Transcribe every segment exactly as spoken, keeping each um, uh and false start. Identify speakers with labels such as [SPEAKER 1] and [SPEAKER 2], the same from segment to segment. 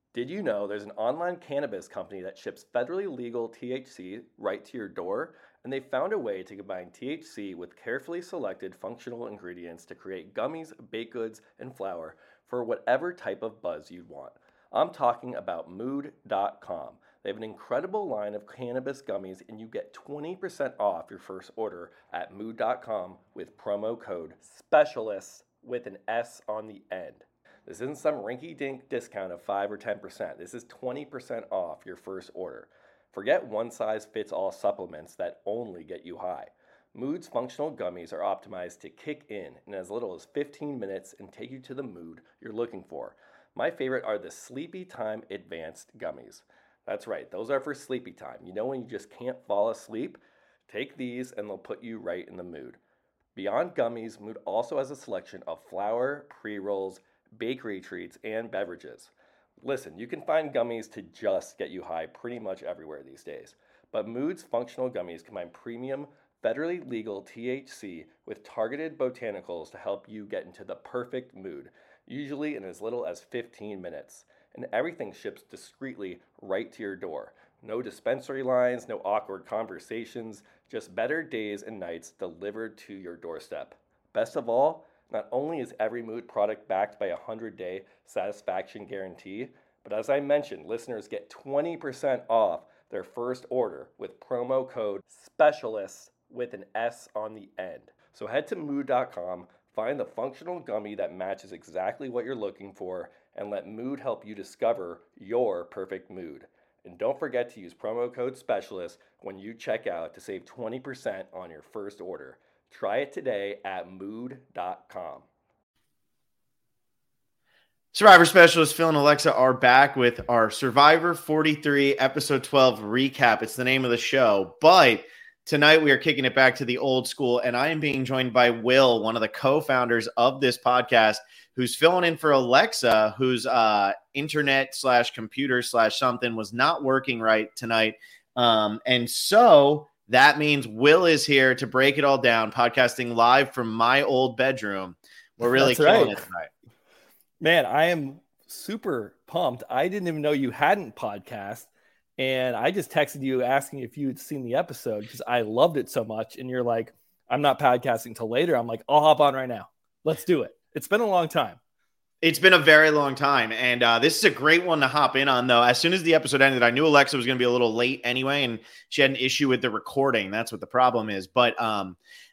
[SPEAKER 1] Did you know there's an online cannabis company that ships federally legal T H C right to your door? And they found a way to combine T H C with carefully selected functional ingredients to create gummies, baked goods, and flour for whatever type of buzz you'd want. I'm talking about mood dot com. They have an incredible line of cannabis gummies, and you get twenty percent off your first order at mood dot com with promo code SPECIALIST with an S on the end. This isn't some rinky-dink discount of five or ten percent. This is twenty percent off your first order. Forget one-size-fits-all supplements that only get you high. Mood's functional gummies are optimized to kick in in as little as fifteen minutes and take you to the mood you're looking for. My favorite are the Sleepy Time Advanced Gummies. That's right, those are for sleepy time. You know when you just can't fall asleep? Take these and they'll put you right in the mood. Beyond gummies, Mood also has a selection of flour, pre-rolls, bakery treats, and beverages. Listen, you can find gummies to just get you high pretty much everywhere these days, but Mood's functional gummies combine premium, federally legal T H C with targeted botanicals to help you get into the perfect mood, usually in as little as fifteen minutes. And everything ships discreetly right to your door. No dispensary lines, no awkward conversations, just better days and nights delivered to your doorstep. Best of all, not only is every Mood product backed by a one hundred day satisfaction guarantee, but as I mentioned, listeners get twenty percent off their first order with promo code SPECIALIST with an S on the end. So head to mood dot com, find the functional gummy that matches exactly what you're looking for, and let Mood help you discover your perfect mood. And don't forget to use promo code SPECIALIST when you check out to save twenty percent on your first order. Try it today at mood dot com.
[SPEAKER 2] Survivor Specialist Phil and Alexa are back with our Survivor forty-three Episode twelve recap. It's the name of the show. But tonight we are kicking it back to the old school, and I am being joined by Will, one of the co-founders of this podcast, who's filling in for Alexa, whose uh, internet slash computer slash something was not working right tonight. Um, and so that means Will is here to break it all down, podcasting live from my old bedroom. We're really
[SPEAKER 3] That's
[SPEAKER 2] killing
[SPEAKER 3] right.
[SPEAKER 2] it tonight.
[SPEAKER 3] Man, I am super pumped. I didn't even know you hadn't podcast. And I just texted you asking if you had seen the episode because I loved it so much. And you're like, I'm not podcasting till later. I'm like, I'll hop on right now. Let's do it. It's been a long time.
[SPEAKER 2] It's been a very long time, and uh, this is a great one to hop in on, though. As soon as the episode ended, I knew Alexa was going to be a little late anyway, and she had an issue with the recording. That's what the problem is. But um,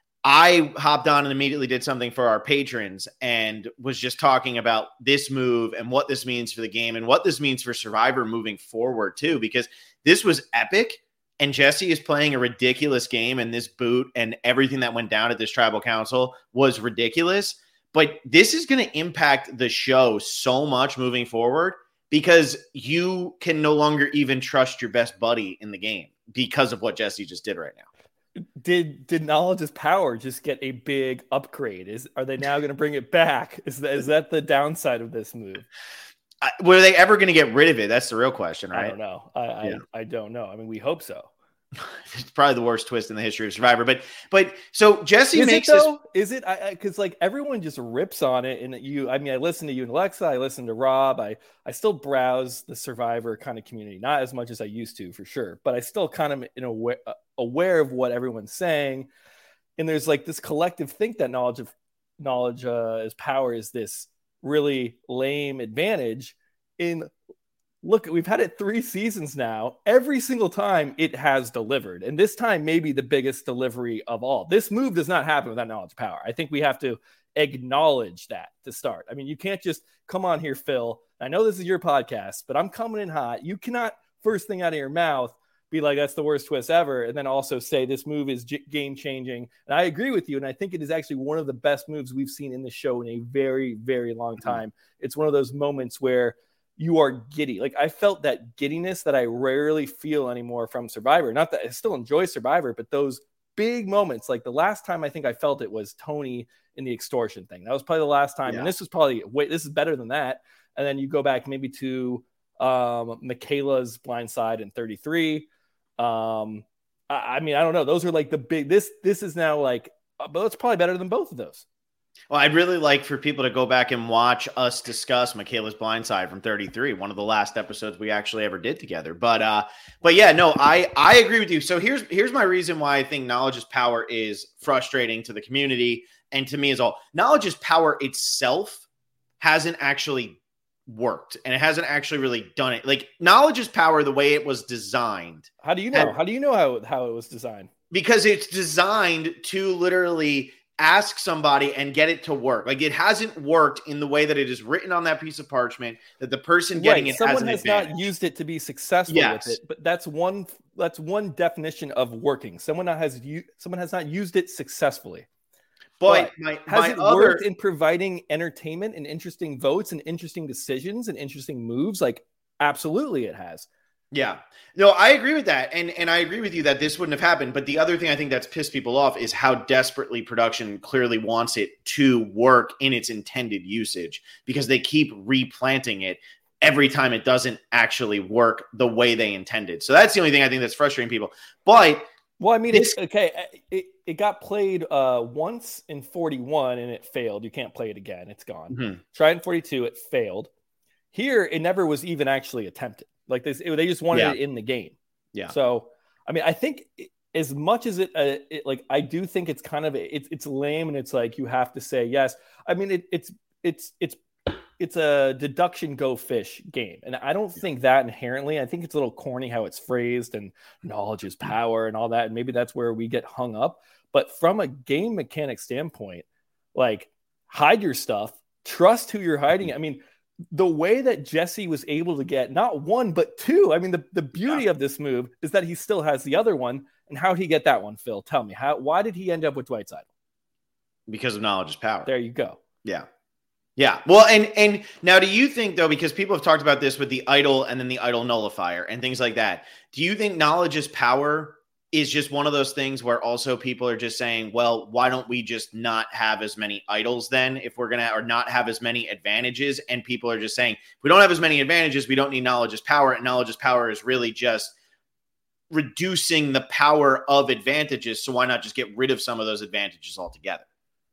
[SPEAKER 2] I hopped on and immediately did something for our patrons and was just talking about this move and what this means for the game and what this means for Survivor moving forward, too, because this was epic, and Jesse is playing a ridiculous game, and this boot and everything that went down at this tribal council was ridiculous. But this is going to impact the show so much moving forward because you can no longer even trust your best buddy in the game because of what Jesse just did right now.
[SPEAKER 3] Did did knowledge is power just get a big upgrade? Is are they now going to bring it back? Is that is that the downside of this move?
[SPEAKER 2] I, were they ever going to get rid of it? That's the real question, right?
[SPEAKER 3] I don't know. I yeah. I, I don't know. I mean, we hope so.
[SPEAKER 2] It's probably the worst twist in the history of Survivor. But but so Jesse
[SPEAKER 3] is
[SPEAKER 2] makes
[SPEAKER 3] it though?
[SPEAKER 2] this.
[SPEAKER 3] Is it? Because like everyone just rips on it, and you. I mean, I listen to you and Alexa. I listen to Rob. I I still browse the Survivor kind of community, not as much as I used to for sure, but I still kind of in aware aware of what everyone's saying. And there's like this collective think that knowledge of knowledge uh, is power is this really lame advantage. In look, we've had it three seasons now. Every single time it has delivered. And this time, maybe the biggest delivery of all. This move does not happen without knowledge power. I think we have to acknowledge that to start. I mean, you can't just come on here, Phil. I know this is your podcast, but I'm coming in hot. You cannot, first thing out of your mouth, be like, that's the worst twist ever. And then also say this move is j- game changing. And I agree with you. And I think it is actually one of the best moves we've seen in the show in a very, very long time. Mm-hmm. It's one of those moments where you are giddy. Like I felt that giddiness that I rarely feel anymore from Survivor. Not that I still enjoy Survivor, but those big moments, like the last time I think I felt it was Tony in the extortion thing. That was probably the last time. Yeah. And this was probably, wait, this is better than that. And then you go back maybe to um, Michaela's blindside in thirty-three. Um, I, I mean, I don't know. Those are like the big, this, this is now like, uh, but it's probably better than both of those.
[SPEAKER 2] Well, I'd really like for people to go back and watch us discuss Michaela's Blind Side from thirty-three, one of the last episodes we actually ever did together. But uh, but yeah, no, I I agree with you. So here's here's my reason why I think knowledge is power is frustrating to the community and to me as all. Knowledge is power itself hasn't actually worked, and it hasn't actually really done it. Like, knowledge is power the way it was designed.
[SPEAKER 3] How do you know? And, how do you know how how it was designed?
[SPEAKER 2] Because it's designed to literally ask somebody and get it to work. Like, it hasn't worked in the way that it is written on that piece of parchment, that the person getting
[SPEAKER 3] right.
[SPEAKER 2] it
[SPEAKER 3] Someone
[SPEAKER 2] has, an
[SPEAKER 3] has
[SPEAKER 2] advantage.
[SPEAKER 3] not used it to be successful
[SPEAKER 2] yes.
[SPEAKER 3] with it, but that's one that's one definition of working. Someone that has u- someone has not used it successfully.
[SPEAKER 2] But,
[SPEAKER 3] but
[SPEAKER 2] my,
[SPEAKER 3] has
[SPEAKER 2] my
[SPEAKER 3] it
[SPEAKER 2] other...
[SPEAKER 3] worked in providing entertainment and interesting votes and interesting decisions and interesting moves? Like, absolutely it has.
[SPEAKER 2] Yeah, no, I agree with that. And and I agree with you that this wouldn't have happened. But the other thing I think that's pissed people off is how desperately production clearly wants it to work in its intended usage, because they keep replanting it every time it doesn't actually work the way they intended. So that's the only thing I think that's frustrating people. But
[SPEAKER 3] well, I mean,
[SPEAKER 2] this...
[SPEAKER 3] it's okay. It, it got played uh, once in forty-one and it failed. You can't play it again. It's gone. Mm-hmm. Tried in forty-two. It failed. Here, it never was even actually attempted. Like this, it, they just wanted yeah. it in the game.
[SPEAKER 2] Yeah.
[SPEAKER 3] So, I mean, I think as much as it, uh, it, like, I do think it's kind of it's it's lame, and it's like you have to say yes. I mean, it, it's it's it's it's a deduction go fish game, and I don't think that inherently. I think it's a little corny how it's phrased, and knowledge is power and all that, and maybe that's where we get hung up. But from a game mechanic standpoint, like, hide your stuff, trust who you're hiding. I mean, the way that Jesse was able to get not one, but two. I mean, the, the beauty yeah. of this move is that he still has the other one. And how did he get that one, Phil? Tell me. How? Why did he end up with Dwight's idol?
[SPEAKER 2] Because of knowledge is power.
[SPEAKER 3] There you go.
[SPEAKER 2] Yeah. Yeah. Well, and and now do you think, though, because people have talked about this with the idol and then the idol nullifier and things like that, do you think knowledge is power is just one of those things where also people are just saying, well, why don't we just not have as many idols then if we're going to, or not have as many advantages? And people are just saying, if we don't have as many advantages, we don't need knowledge as power. And knowledge as power is really just reducing the power of advantages. So why not just get rid of some of those advantages altogether?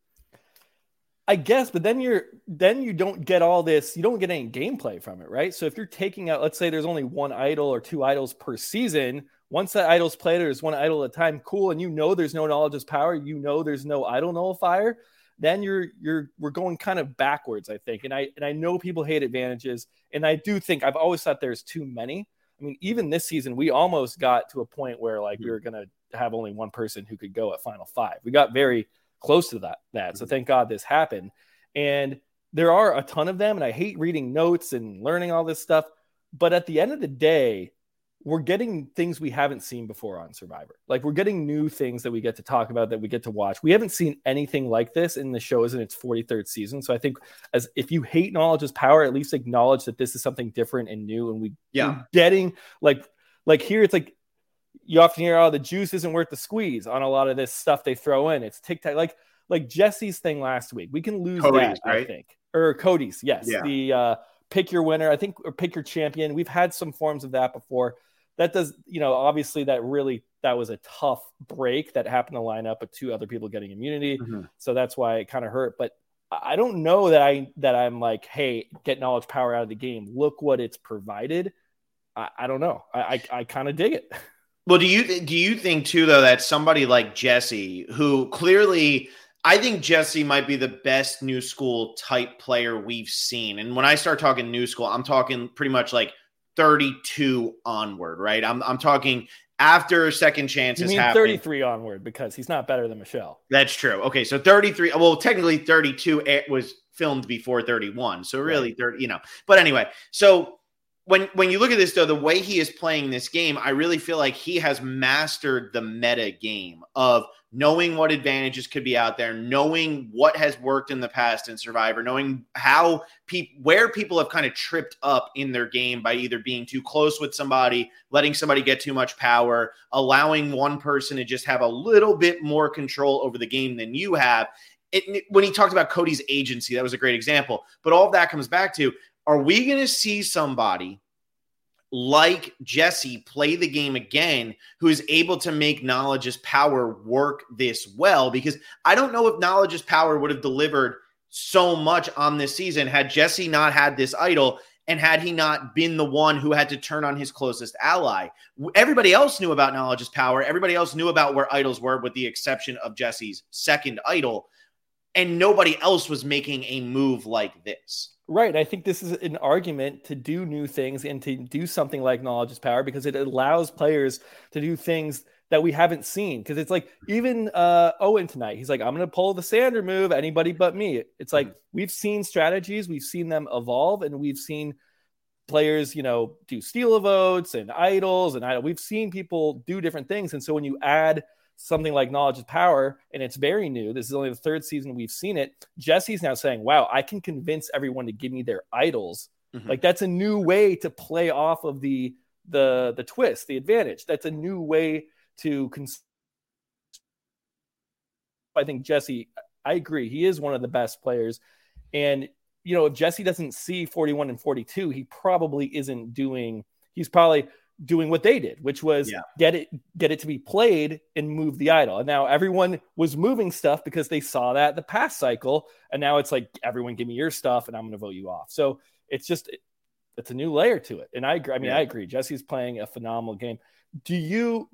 [SPEAKER 3] I guess, but then you're, then you don't get all this, you don't get any gameplay from it, right? So if you're taking out, let's say there's only one idol or two idols per season, once that idol's played, or there's one idol at a time, cool, and you know there's no knowledge as power, you know there's no idol nullifier, then you're you're we're going kind of backwards, I think. And I and I know people hate advantages, and I do think I've always thought there's too many. I mean, even this season, we almost got to a point where like mm-hmm. we were gonna have only one person who could go at Final Five. We got very close to that. That so thank God this happened. And there are a ton of them, and I hate reading notes and learning all this stuff. But at the end of the day, we're getting things we haven't seen before on Survivor. Like, we're getting new things that we get to talk about, that we get to watch. We haven't seen anything like this in the show is in its forty-third season. So I think as if you hate knowledge as power, at least acknowledge that this is something different and new. And we,
[SPEAKER 2] yeah.
[SPEAKER 3] we're getting like, like here, it's like you often hear, oh, the juice isn't worth the squeeze on a lot of this stuff they throw in. It's TikTok, like, like Jesse's thing last week. We can lose
[SPEAKER 2] Cody's,
[SPEAKER 3] that,
[SPEAKER 2] right?
[SPEAKER 3] I think. Or Cody's, yes.
[SPEAKER 2] Yeah.
[SPEAKER 3] The uh, pick your winner, I think, or pick your champion. We've had some forms of that before. That does, you know, obviously that really, that was a tough break that happened to line up with two other people getting immunity. Mm-hmm. So that's why it kind of hurt. But I don't know that I, that I'm like, hey, get knowledge power out of the game. Look what it's provided. I, I don't know. I, I, I kind of dig it.
[SPEAKER 2] Well, do you, do you think too, though, that somebody like Jesse, who clearly, I think Jesse might be the best new school type player we've seen. And when I start talking new school, I'm talking pretty much like thirty-two onward, right? I'm I'm talking after second chances.
[SPEAKER 3] You mean happened. thirty-three onward, because he's not better than Michelle.
[SPEAKER 2] That's true. Okay, so thirty-three. Well, technically thirty-two was filmed before thirty-one, so really right. thirty. You know, but anyway, so when when you look at this though, the way he is playing this game, I really feel like he has mastered the meta game of knowing what advantages could be out there, knowing what has worked in the past in Survivor, knowing how people, where people have kind of tripped up in their game by either being too close with somebody, letting somebody get too much power, allowing one person to just have a little bit more control over the game than you have. It, it, when he talked about Cody's agency, that was a great example. But all of that comes back to, are we going to see somebody like Jesse play the game again, who is able to make knowledge is power work this well, because I don't know if knowledge is power would have delivered so much on this season had Jesse not had this idol and had he not been the one who had to turn on his closest ally. Everybody else knew about knowledge is power. Everybody else knew about where idols were, with the exception of Jesse's second idol. And nobody else was making a move like this.
[SPEAKER 3] Right. I think this is an argument to do new things and to do something like knowledge is power, because it allows players to do things that we haven't seen. Because it's like, even uh, Owen tonight, he's like, I'm going to pull the Sander move, anybody but me. It's like, mm-hmm. we've seen strategies, we've seen them evolve, and we've seen players, you know, do steal votes and idols, and idol. We've seen people do different things. And so when you add something like knowledge is power, and it's very new, this is only the third season we've seen it, Jesse's now saying, wow, I can convince everyone to give me their idols. Mm-hmm. Like, that's a new way to play off of the the the twist, the advantage. That's a new way to cons- I think Jesse, I agree, he is one of the best players. And you know, if Jesse doesn't see forty-one and forty-two, he probably isn't doing he's probably doing what they did, which was yeah. get it, get it to be played and move the idol. And now everyone was moving stuff because they saw that the past cycle. And now it's like, everyone give me your stuff and I'm going to vote you off. So it's just, it, it's a new layer to it. And I agree. I mean, yeah. I agree. Jesse's playing a phenomenal game. Do you,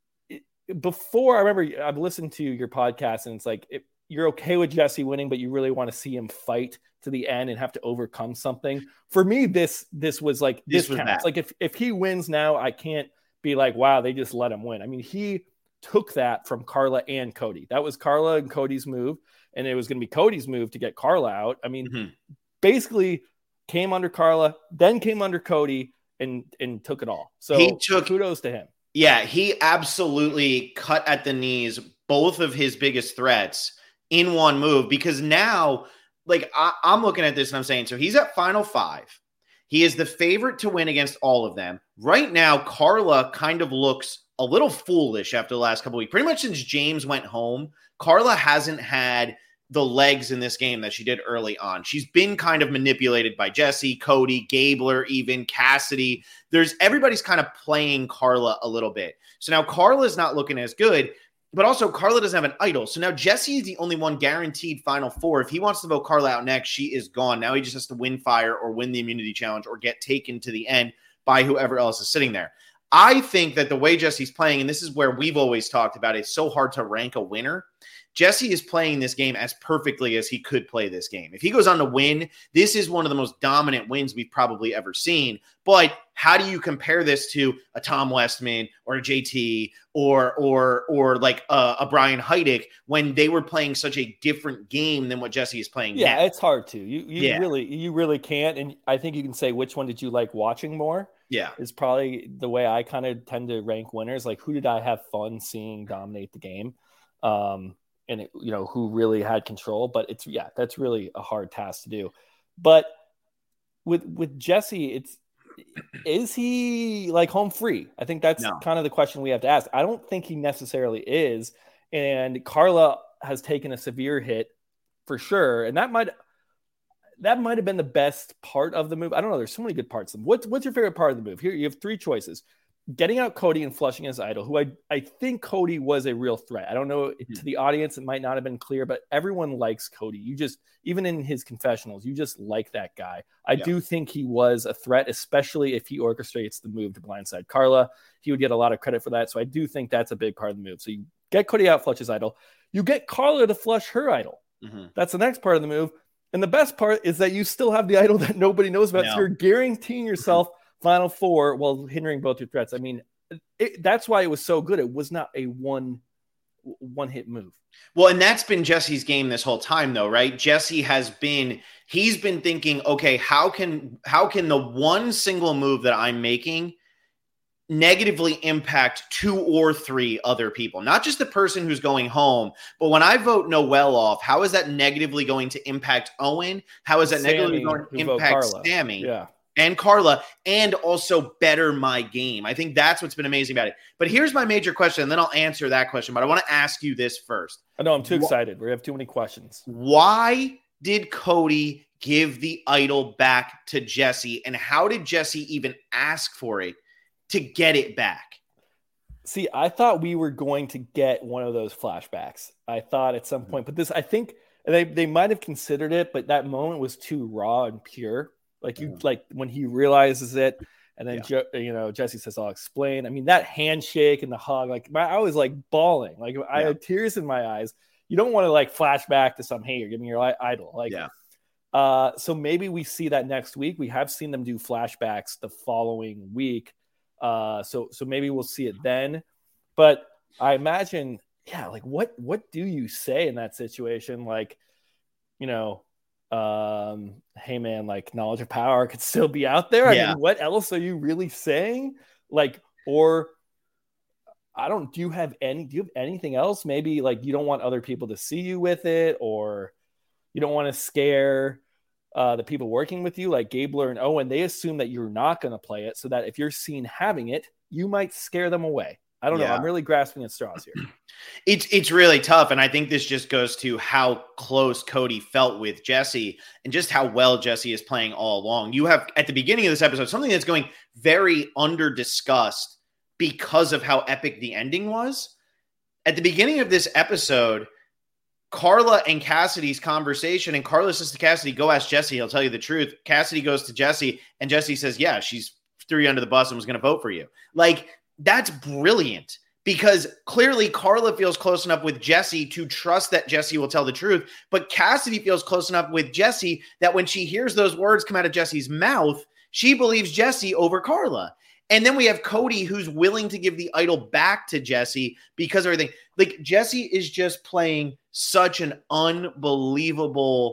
[SPEAKER 3] before I remember I've listened to your podcast, and it's like, it, you're okay with Jesse winning, but you really want to see him fight to the end and have to overcome something. For me, this this was like this, this counts. Like if if he wins now, I can't be like, wow, they just let him win. I mean, he took that from Carla and Cody. That was Carla and Cody's move, and it was going to be Cody's move to get Carla out. I mean, mm-hmm. basically came under Carla, then came under Cody, and and took it all. So
[SPEAKER 2] he took
[SPEAKER 3] kudos to him.
[SPEAKER 2] Yeah, he absolutely cut at the knees both of his biggest threats in one move, because now, like, I, I'm looking at this and I'm saying, so he's at final five. He is the favorite to win against all of them. Right now, Carla kind of looks a little foolish after the last couple of weeks. Pretty much since James went home, Carla hasn't had the legs in this game that she did early on. She's been kind of manipulated by Jesse, Cody, Gabler, even Cassidy. There's everybody's kind of playing Carla a little bit. So now Carla's not looking as good. But also, Carla doesn't have an idol. So now Jesse is the only one guaranteed final four. If he wants to vote Carla out next, she is gone. Now he just has to win fire or win the immunity challenge or get taken to the end by whoever else is sitting there. I think that the way Jesse's playing, and this is where we've always talked about, it's so hard to rank a winner. Jesse is playing this game as perfectly as he could play this game. If he goes on to win, this is one of the most dominant wins we've probably ever seen. But how do you compare this to a Tom Westman or a J T or or or like a, a Brian Heidick when they were playing such a different game than what Jesse is playing
[SPEAKER 3] yeah,
[SPEAKER 2] now?
[SPEAKER 3] It's hard to. You you
[SPEAKER 2] yeah.
[SPEAKER 3] really you really can't. And I think you can say, which one did you like watching more?
[SPEAKER 2] Yeah.
[SPEAKER 3] Is probably the way I kind of tend to rank winners. Like, who did I have fun seeing dominate the game? Um, and, it, you know, who really had control. But it's, yeah, that's really a hard task to do. But with with Jesse, it's, is he like home free? I think that's no. kind of the question we have to ask. I don't think he necessarily is. And Carla has taken a severe hit for sure. And that might that might have been the best part of the move. I don't know. There's so many good parts of them. What's, what's your favorite part of the move? Here, you have three choices. Getting out Cody and flushing his idol, who I, I think Cody was a real threat. I don't know, mm-hmm. to the audience, it might not have been clear, but everyone likes Cody. You just, even in his confessionals, you just like that guy. I yeah. do think he was a threat, especially if he orchestrates the move to blindside Carla. He would get a lot of credit for that. So I do think that's a big part of the move. So you get Cody out, flush his idol. You get Carla to flush her idol. Mm-hmm. That's the next part of the move. And the best part is that you still have the idol that nobody knows about. No. So you're guaranteeing yourself final four while hindering both your threats. I mean, it, that's why it was so good. It was not a one one hit move.
[SPEAKER 2] Well, and that's been Jesse's game this whole time, though, right? Jesse has been, he's been thinking, okay, how can how can the one single move that I'm making negatively impact two or three other people, not just the person who's going home, but when I vote Noelle off, how is that negatively going to impact Owen? How is that
[SPEAKER 3] Sammy,
[SPEAKER 2] negatively going to impact Sammy
[SPEAKER 3] yeah.
[SPEAKER 2] and Carla, and also better my game? I think that's what's been amazing about it. But here's my major question, and then I'll answer that question. But I want to ask you this first.
[SPEAKER 3] I know I'm too excited. We have too many questions.
[SPEAKER 2] Why did Cody give the idol back to Jesse? And how did Jesse even ask for it to get it back?
[SPEAKER 3] See, I thought we were going to get one of those flashbacks. I thought at some point, but this, I think they, they might have considered it, but that moment was too raw and pure. Like you, mm. like when he realizes it, and then, yeah. Je- you know, Jesse says, I'll explain. I mean, that handshake and the hug, like my, I was like bawling, like yeah. I had tears in my eyes. You don't want to like flash back to some, hey, you're giving your idol. Like, yeah. uh, so maybe we see that next week. We have seen them do flashbacks the following week. Uh, so, so maybe we'll see it then, but I imagine, yeah, like what, what do you say in that situation? Like, you know, um, hey man, like knowledge of power could still be out there. I yeah. mean, what else are you really saying? Like, or I don't, do you have any, do you have anything else? Maybe like you don't want other people to see you with it, or you don't want to scare uh, the people working with you, like Gabler and Owen. They assume that you're not going to play it, so that if you're seen having it, you might scare them away. I don't yeah. know. I'm really grasping at straws here.
[SPEAKER 2] It's it's really tough, and I think this just goes to how close Cody felt with Jesse and just how well Jesse is playing all along. You have, at the beginning of this episode, something that's going very under-discussed because of how epic the ending was. At the beginning of this episode, Carla and Cassidy's conversation, and Carla says to Cassidy, go ask Jesse, he'll tell you the truth. Cassidy goes to Jesse, and Jesse says, yeah, she's threw you under the bus and was going to vote for you. Like, that's brilliant, because clearly Carla feels close enough with Jesse to trust that Jesse will tell the truth, but Cassidy feels close enough with Jesse that when she hears those words come out of Jesse's mouth, she believes Jesse over Carla. And then we have Cody, who's willing to give the idol back to Jesse because of everything. Like, Jesse is just playing such an unbelievable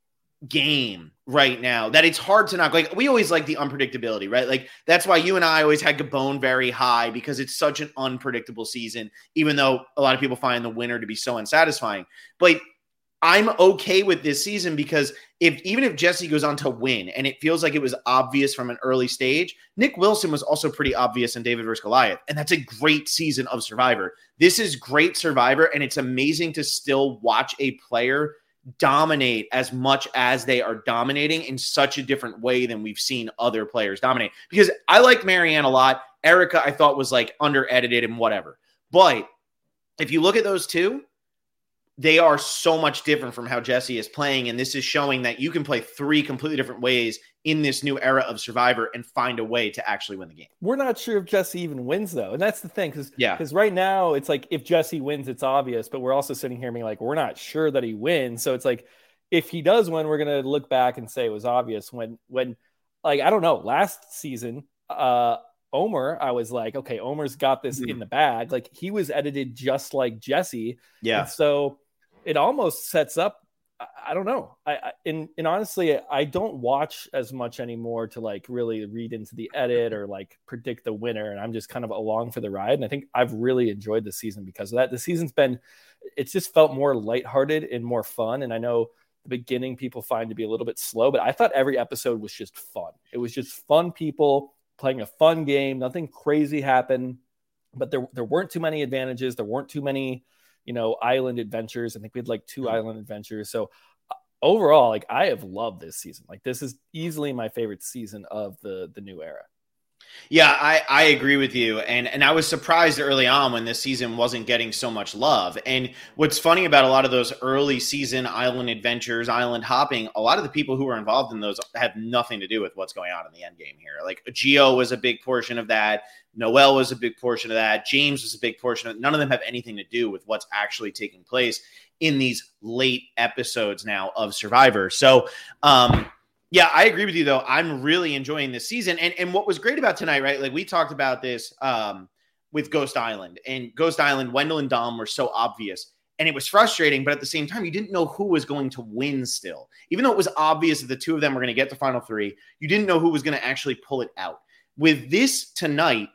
[SPEAKER 2] game right now that it's hard to knock. Like, we always like the unpredictability, right? Like, that's why you and I always had Gabon very high, because it's such an unpredictable season, even though a lot of people find the winner to be so unsatisfying. But I'm okay with this season, because if even if Jesse goes on to win and it feels like it was obvious from an early stage, Nick Wilson was also pretty obvious in David versus Goliath. And that's a great season of Survivor. This is great Survivor, and it's amazing to still watch a player dominate as much as they are dominating in such a different way than we've seen other players dominate. Because I liked Marianne a lot. Erica, I thought, was like under edited and whatever. But if you look at those two, they are so much different from how Jesse is playing. And this is showing that you can play three completely different ways in this new era of Survivor and find a way to actually win the game.
[SPEAKER 3] We're not sure if Jesse even wins, though. And that's the thing. Because
[SPEAKER 2] yeah.
[SPEAKER 3] Because right now it's like, if Jesse wins, it's obvious, but we're also sitting here being like, we're not sure that he wins. So it's like, if he does win, we're going to look back and say it was obvious when, when like, I don't know, last season, uh, Omer, I was like, okay, Omer's got this mm-hmm. in the bag. Like, he was edited just like Jesse.
[SPEAKER 2] Yeah.
[SPEAKER 3] And so it almost sets up, I, I don't know. I, I and, and honestly, I don't watch as much anymore to like really read into the edit or like predict the winner. And I'm just kind of along for the ride. And I think I've really enjoyed the season because of that. The season's been, it's just felt more lighthearted and more fun. And I know the beginning people find to be a little bit slow, but I thought every episode was just fun. It was just fun people playing a fun game. Nothing crazy happened, but there, there weren't too many advantages. There weren't too many, you know, island adventures. I think we had like two mm-hmm. island adventures. So uh, overall, like, I have loved this season. Like, this is easily my favorite season of the, the new era.
[SPEAKER 2] Yeah, I, I agree with you. And and I was surprised early on when this season wasn't getting so much love. And what's funny about a lot of those early season island adventures, island hopping, a lot of the people who were involved in those have nothing to do with what's going on in the end game here. Like, Gio was a big portion of that. Noel was a big portion of that. James was a big portion of it. None of them have anything to do with what's actually taking place in these late episodes now of Survivor. So, um, yeah, I agree with you, though. I'm really enjoying this season. And and what was great about tonight, right? Like, we talked about this um, with Ghost Island. And Ghost Island, Wendell and Dom were so obvious. And it was frustrating, but at the same time, you didn't know who was going to win still. Even though it was obvious that the two of them were going to get to Final Three, you didn't know who was going to actually pull it out. With this tonight,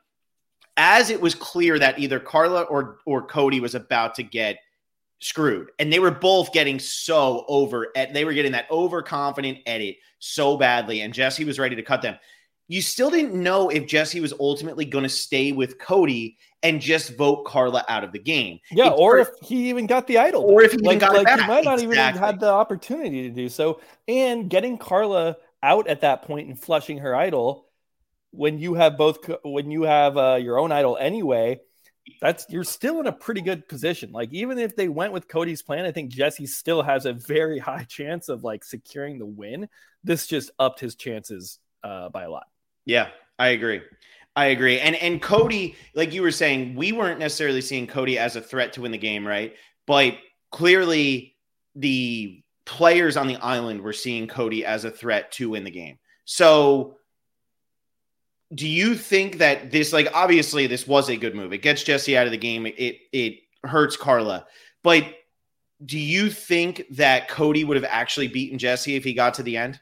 [SPEAKER 2] as it was clear that either Carla or or Cody was about to get screwed, and they were both getting so over, they were getting that overconfident edit so badly, and Jesse was ready to cut them. you still didn't know if Jesse was ultimately going to stay with Cody and just vote Carla out of the game.
[SPEAKER 3] Yeah,
[SPEAKER 2] it's
[SPEAKER 3] or
[SPEAKER 2] for,
[SPEAKER 3] if he even got the idol.
[SPEAKER 2] Or if he
[SPEAKER 3] like,
[SPEAKER 2] even got
[SPEAKER 3] like
[SPEAKER 2] it back.
[SPEAKER 3] He might not
[SPEAKER 2] exactly.
[SPEAKER 3] even have had the opportunity to do so. And getting Carla out at that point and flushing her idol when you have both, when you have uh, your own idol anyway, that's you're still in a pretty good position. Like, even if they went with Cody's plan, I think Jesse still has a very high chance of like securing the win. This just upped his chances uh, by a lot.
[SPEAKER 2] Yeah, I agree. I agree. And and Cody, like you were saying, we weren't necessarily seeing Cody as a threat to win the game, right? But clearly the players on the island were seeing Cody as a threat to win the game. So do you think that this, like, obviously this was a good move. It gets Jesse out of the game. It it hurts Carla. But do you think that Cody would have actually beaten Jesse if he got to the end?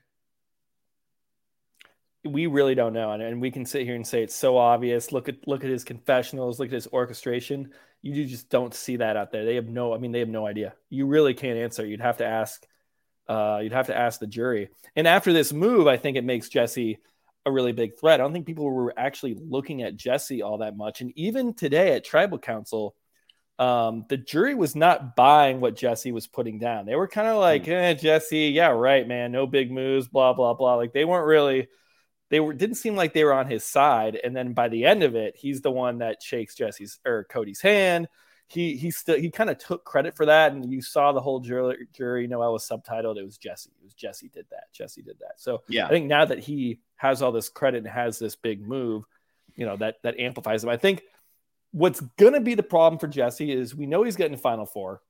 [SPEAKER 3] We really don't know. And, and we can sit here and say it's so obvious. Look at look at his confessionals, look at his orchestration. You just don't see that out there. They have no, I mean, they have no idea. You really can't answer. You'd have to ask, uh, you'd have to ask the jury. And after this move, I think it makes Jesse a really big threat. I don't think people were actually looking at Jesse all that much. And even today at Tribal Council, um, the jury was not buying what Jesse was putting down. They were kind of like, eh, Jesse, yeah, right, man. No big moves, blah, blah, blah. Like, they weren't really, they were, didn't seem like they were on his side. And then by the end of it, he's the one that shakes Jesse's or Cody's hand. He, he still, he kind of took credit for that. And you saw the whole jury, jury, Noel was subtitled. It was Jesse. It was Jesse did that. Jesse did that. So
[SPEAKER 2] yeah,
[SPEAKER 3] I think now that he has all this credit and has this big move, you know, that, that amplifies him. I think what's going to be the problem for Jesse is we know he's getting Final Four.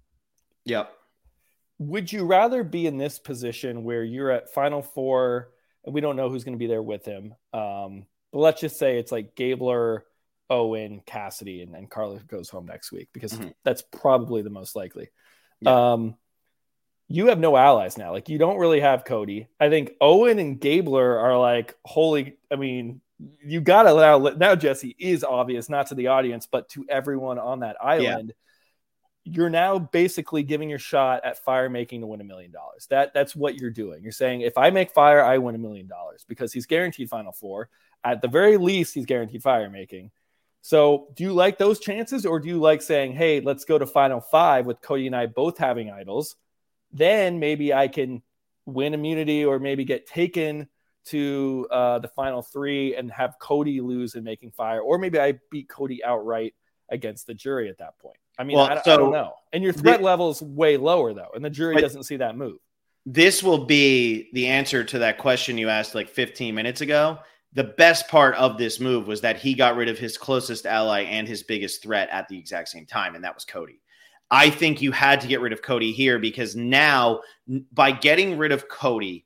[SPEAKER 2] Yep.
[SPEAKER 3] Would you rather be in this position where you're at Final Four and we don't know who's going to be there with him? Um, but let's just say it's like Gabler, Owen, Cassidy, and then Carla goes home next week because mm-hmm. that's probably the most likely. Yeah. Um, you have no allies now. Like, you don't really have Cody. I think Owen and Gabler are like, holy, I mean, you got to allow now. Jesse is obvious, not to the audience, but to everyone on that island. Yeah. You're now basically giving your shot at Fire making to win a million dollars. That that's what you're doing. You're saying, if I make Fire, I win a million dollars because he's guaranteed Final Four. At the very least, he's guaranteed Fire making. So do you like those chances, or do you like saying, hey, let's go to Final Five with Cody and I both having idols? Then maybe I can win immunity or maybe get taken to uh, the final three and have Cody lose in making Fire, or maybe I beat Cody outright against the jury at that point. I mean, well, I, so I don't know. And your threat level is way lower, though, and the jury doesn't see that move.
[SPEAKER 2] This will be the answer to that question you asked like fifteen minutes ago. The best part of this move was that he got rid of his closest ally and his biggest threat at the exact same time, and that was Cody. I think you had to get rid of Cody here because now, by getting rid of Cody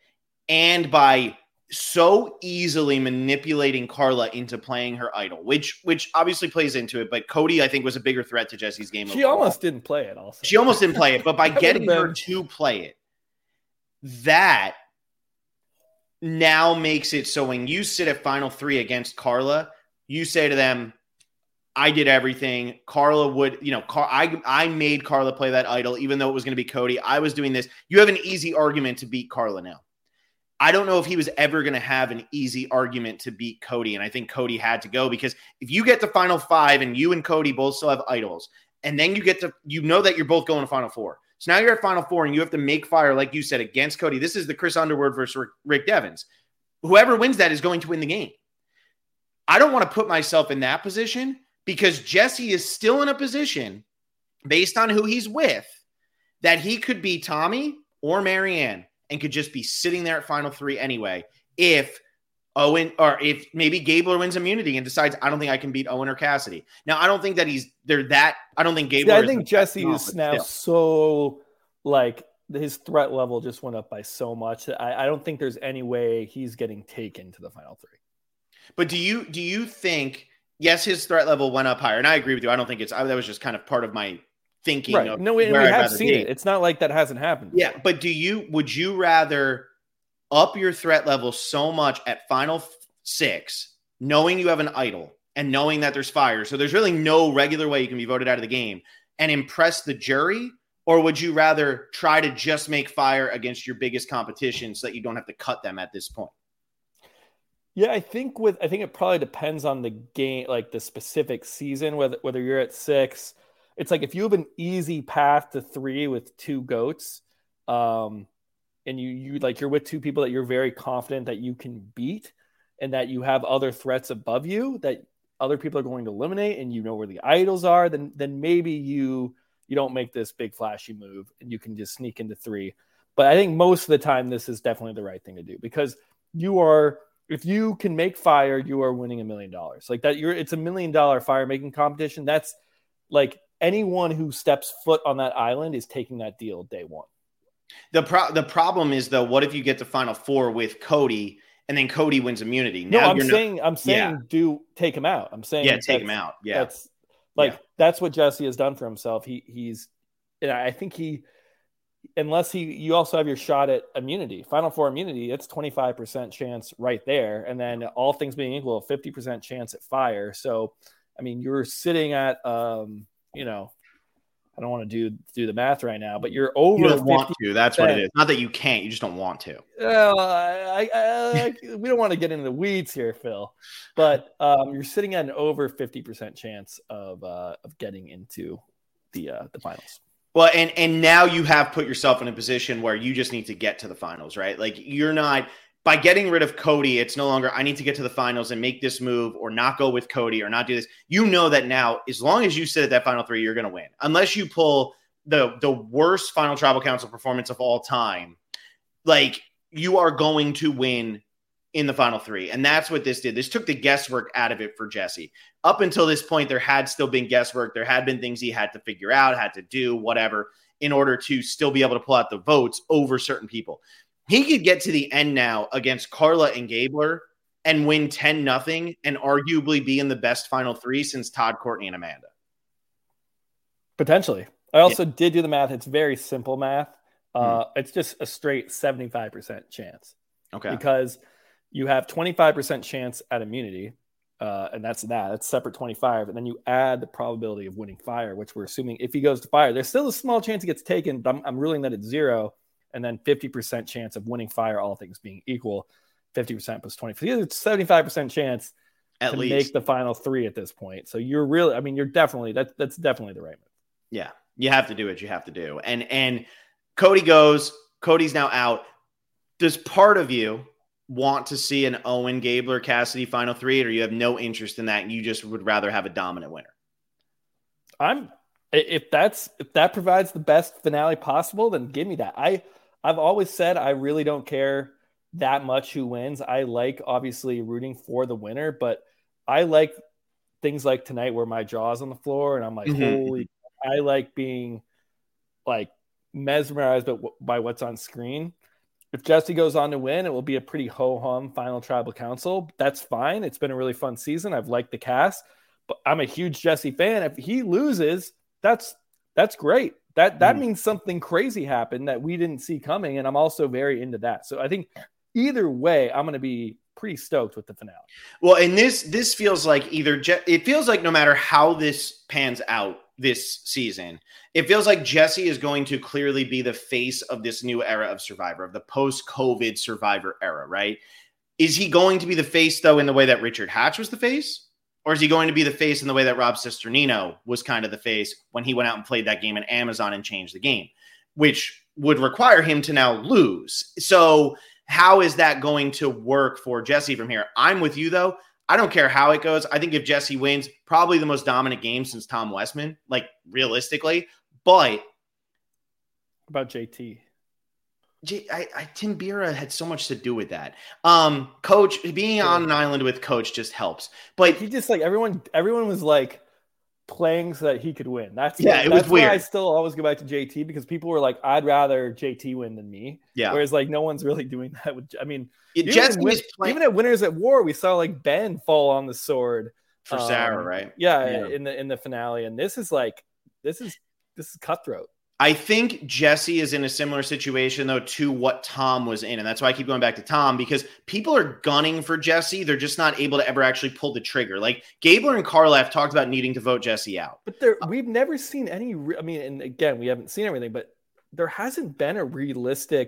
[SPEAKER 2] and by so easily manipulating Carla into playing her idol, which which obviously plays into it, but Cody, I think, was a bigger threat to Jesse's game.
[SPEAKER 3] She overall. almost didn't play it also.
[SPEAKER 2] She almost didn't play it, but by getting her to play it, that now makes it so when you sit at Final Three against Carla, you say to them, I did everything. Carla would, you know, Car- I I made Carla play that idol, even though it was going to be Cody. I was doing this. You have an easy argument to beat Carla now. I don't know if he was ever going to have an easy argument to beat Cody, and I think Cody had to go because if you get to Final Five and you and Cody both still have idols, and then you get to, you know that you're both going to Final Four. So now you're at Final Four and you have to make Fire, like you said, against Cody. This is the Chris Underwood versus Rick, Rick Devens. Whoever wins that is going to win the game. I don't want to put myself in that position because Jesse is still in a position, based on who he's with, that he could be Tommy or Marianne and could just be sitting there at Final Three anyway. If Owen, or if maybe Gabler wins immunity and decides, I don't think I can beat Owen or Cassidy. Now, I don't think that he's, they're that, I don't think Gabler
[SPEAKER 3] See, I think
[SPEAKER 2] is
[SPEAKER 3] Jesse is now still. so, like, his threat level just went up by so much. I, I don't think there's any way he's getting taken to the Final Three.
[SPEAKER 2] But do you, do you think, yes, his threat level went up higher, and I agree with you. I don't think it's, I, that was just kind of part of my thinking.
[SPEAKER 3] Right.
[SPEAKER 2] Of
[SPEAKER 3] no, we, we have seen
[SPEAKER 2] be.
[SPEAKER 3] it. It's not like that hasn't happened.
[SPEAKER 2] Yeah. But do you, would you rather up your threat level so much at Final Six, knowing you have an idol and knowing that there's Fire, so there's really no regular way you can be voted out of the game, and impress the jury? Or would you rather try to just make Fire against your biggest competition so that you don't have to cut them at this point?
[SPEAKER 3] Yeah, I think with I think it probably depends on the game, like the specific season, whether whether you're at six. It's like if you have an easy path to three with two goats, um, and you you like you're with two people that you're very confident that you can beat, and that you have other threats above you that other people are going to eliminate, and you know where the idols are, then then maybe you you don't make this big flashy move and you can just sneak into three. But I think most of the time this is definitely the right thing to do, because you are. If you can make fire, you are winning a million dollars. Like that, you're it's a million dollar fire making competition. That's like anyone who steps foot on that island is taking that deal day one.
[SPEAKER 2] The pro- the problem is though, what if you get to Final Four with Cody and then Cody wins immunity?
[SPEAKER 3] No,
[SPEAKER 2] now
[SPEAKER 3] I'm
[SPEAKER 2] you're
[SPEAKER 3] saying
[SPEAKER 2] not,
[SPEAKER 3] I'm saying
[SPEAKER 2] yeah.
[SPEAKER 3] do take him out. I'm saying
[SPEAKER 2] yeah, take him out. Yeah,
[SPEAKER 3] that's like
[SPEAKER 2] yeah.
[SPEAKER 3] that's what Jesse has done for himself. He he's, and I think he. Unless he, you also have your shot at immunity, Final Four immunity. It's twenty-five percent chance right there, and then all things being equal, fifty percent chance at fire. So, I mean, you're sitting at, um, you know, I don't want to do do the math right now, but you're over.
[SPEAKER 2] You don't want to. That's what it is. Not that you can't. You just don't want to.
[SPEAKER 3] Well, I, I, I, we don't want to get into the weeds here, Phil. But um, you're sitting at an over fifty percent chance of uh, of getting into the uh, the finals.
[SPEAKER 2] Well, and and now you have put yourself in a position where you just need to get to the finals, right? Like you're not, by getting rid of Cody, it's no longer, I need to get to the finals and make this move or not go with Cody or not do this. You know that now, as long as you sit at that final three, you're going to win. Unless you pull the, the worst Final Tribal Council performance of all time, like you are going to win in the final three. And that's what this did. This took the guesswork out of it for Jesse. Up until this point, there had still been guesswork. There had been things he had to figure out, had to do, whatever, in order to still be able to pull out the votes over certain people. He could get to the end now against Carla and Gabler and win ten nothing and arguably be in the best final three since Todd, Courtney, and Amanda.
[SPEAKER 3] Potentially. I also yeah. did do the math. It's very simple math. Uh, hmm. It's just a straight seventy-five percent chance.
[SPEAKER 2] Okay.
[SPEAKER 3] Because you have twenty-five percent chance at immunity, uh, and that's that. That's separate twenty-five. And then you add the probability of winning fire, which we're assuming if he goes to fire, there's still a small chance he gets taken, but I'm, I'm ruling that it's zero. And then fifty percent chance of winning fire, all things being equal, fifty percent plus twenty. It's seventy-five percent chance
[SPEAKER 2] at
[SPEAKER 3] to
[SPEAKER 2] least
[SPEAKER 3] make the final three at this point. So you're really, I mean, you're definitely, that, that's definitely the right move.
[SPEAKER 2] Yeah. You have to do what you have to do. And, and Cody goes, Cody's now out. Does part of you want to see an Owen, Gabler, Cassidy final three, or you have no interest in that and you just would rather have a dominant winner?
[SPEAKER 3] I'm if that's if that provides the best finale possible, then give me that. I I've always said I really don't care that much who wins. I like obviously rooting for the winner, but I like things like tonight where my jaw's on the floor and I'm like, mm-hmm. holy, I like being like mesmerized by, by what's on screen. If Jesse goes on to win, it will be a pretty ho-hum final tribal council. That's fine. It's been a really fun season. I've liked the cast, but I'm a huge Jesse fan. If he loses, that's that's great. That that mm. means something crazy happened that we didn't see coming, and I'm also very into that. So I think either way, I'm going to be pretty stoked with the finale.
[SPEAKER 2] Well, and this this feels like either Je- it feels like no matter how this pans out this season, it feels like Jesse is going to clearly be the face of this new era of Survivor, of the post-COVID Survivor era, right? Is he going to be the face, though, in the way that Richard Hatch was the face? Or is he going to be the face in the way that Rob Cesternino was kind of the face when he went out and played that game in Amazon and changed the game, which would require him to now lose? So how is that going to work for Jesse from here? I'm with you, though. I don't care how it goes. I think if Jesse wins, probably the most dominant game since Tom Westman, like realistically. But
[SPEAKER 3] what about J T?
[SPEAKER 2] J- I, I, Tim Bira had so much to do with that. Um, Coach being on an island with Coach just helps. But
[SPEAKER 3] he just like everyone. Everyone was like playing so that he could win. That's
[SPEAKER 2] yeah,
[SPEAKER 3] like,
[SPEAKER 2] it
[SPEAKER 3] that's
[SPEAKER 2] was weird.
[SPEAKER 3] Why I still always go back to J T because people were like, "I'd rather J T win than me."
[SPEAKER 2] Yeah.
[SPEAKER 3] Whereas like no one's really doing that with. I mean,
[SPEAKER 2] it,
[SPEAKER 3] even,
[SPEAKER 2] win,
[SPEAKER 3] playing- even at Winners at War, we saw like Ben fall on the sword
[SPEAKER 2] for um, Sarah, right?
[SPEAKER 3] Yeah, yeah, in the in the finale, and this is like this is this is cutthroat.
[SPEAKER 2] I think Jesse is in a similar situation, though, to what Tom was in. And that's why I keep going back to Tom, because people are gunning for Jesse. They're just not able to ever actually pull the trigger. Like Gabler and Carla have talked about needing to vote Jesse out.
[SPEAKER 3] But there, we've never seen any, re- I mean, and again, we haven't seen everything, but there hasn't been a realistic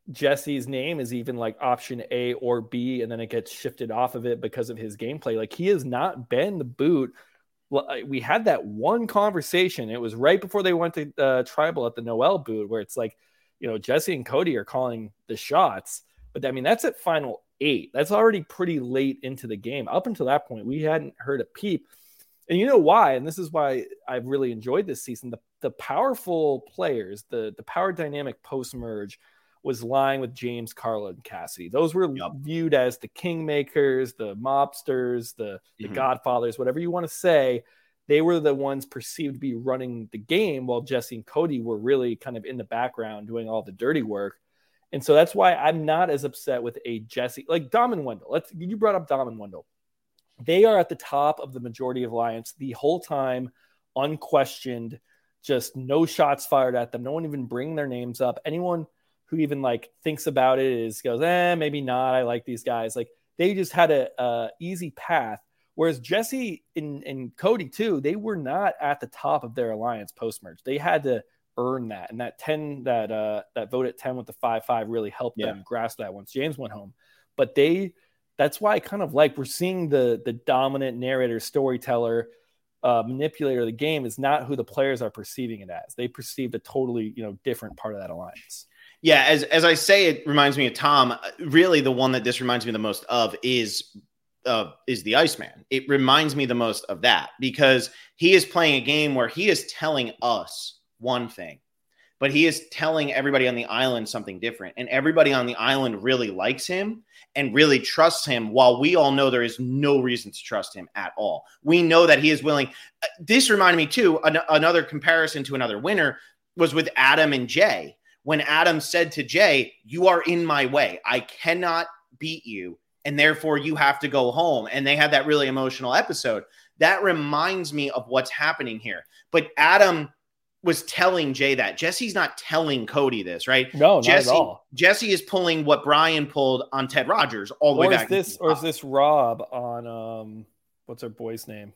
[SPEAKER 3] Jesse's name is even like option A or B, and then it gets shifted off of it because of his gameplay. Like, he has not been the boot. Well, we had that one conversation. It was right before they went to uh, Tribal at the Noel boot, where it's like, you know, Jesse and Cody are calling the shots. But I mean, that's at final eight. That's already pretty late into the game. Up until that point, we hadn't heard a peep. And you know why? And this is why I've really enjoyed this season. The, the powerful players, the, the power dynamic post-merge was lying with James, Carla, and Cassidy. Those were yep. viewed as the kingmakers, the mobsters, the, the mm-hmm. godfathers, whatever you want to say. They were the ones perceived to be running the game, while Jesse and Cody were really kind of in the background doing all the dirty work. And so that's why I'm not as upset with a Jesse, like Dom and Wendell. Let's, you brought up Dom and Wendell. They are at the top of the majority of Alliance the whole time, unquestioned, just no shots fired at them. No one even bring their names up. Anyone who even like thinks about it is goes, eh, maybe not. I like these guys. Like, they just had a, a easy path. Whereas Jesse and, and Cody too, they were not at the top of their alliance post merge. They had to earn that, and that ten, that uh, that vote at ten with the five five really helped yeah. them grasp that once James went home. But they, that's why I kind of like we're seeing the the dominant narrator, storyteller, uh, manipulator of the game is not who the players are perceiving it as. They perceived a totally you know different part of that alliance.
[SPEAKER 2] Yeah, as as I say, it reminds me of Tom. Really, the one that this reminds me the most of is uh, is the Iceman. It reminds me the most of that because he is playing a game where he is telling us one thing, but he is telling everybody on the island something different. And everybody on the island really likes him and really trusts him, while we all know there is no reason to trust him at all. We know that he is willing. This reminded me, too, an- another comparison to another winner was with Adam and Jay. When Adam said to Jay, you are in my way. I cannot beat you, and therefore you have to go home. And they had that really emotional episode. That reminds me of what's happening here. But Adam was telling Jay that. Jesse's not telling Cody this, right?
[SPEAKER 3] No, not
[SPEAKER 2] Jesse,
[SPEAKER 3] at all.
[SPEAKER 2] Jesse is pulling what Brian pulled on Ted Rogers all the
[SPEAKER 3] or
[SPEAKER 2] way
[SPEAKER 3] is
[SPEAKER 2] back.
[SPEAKER 3] This, or is this Rob on, um, what's our boy's name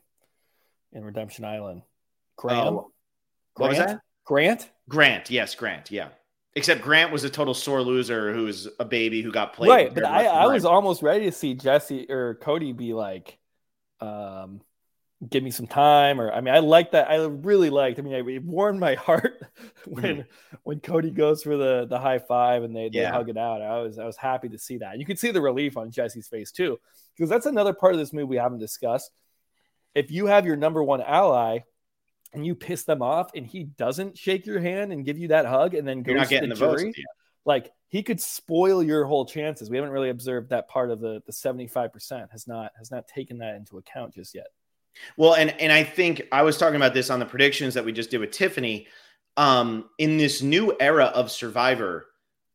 [SPEAKER 3] in Redemption Island? Graham?
[SPEAKER 2] Oh, what was that?
[SPEAKER 3] Grant?
[SPEAKER 2] Grant, yes, Grant, yeah. Except Grant was a total sore loser who was a baby who got played.
[SPEAKER 3] Right, but I, I was almost ready to see Jesse or Cody be like, um, give me some time. Or, I mean, I like that. I really liked, I mean, it warmed my heart when mm-hmm. when Cody goes for the the high five and they, they yeah. hug it out. I was I was happy to see that. And you could see the relief on Jesse's face too, because that's another part of this movie we haven't discussed. If you have your number one ally and you piss them off and he doesn't shake your hand and give you that hug and then goes to the, the jury, like, he could spoil your whole chances. We haven't really observed that part of the, the seventy-five percent has not, has not taken that into account just yet.
[SPEAKER 2] Well, and, and I think I was talking about this on the predictions that we just did with Tiffany. Um, in this new era of Survivor,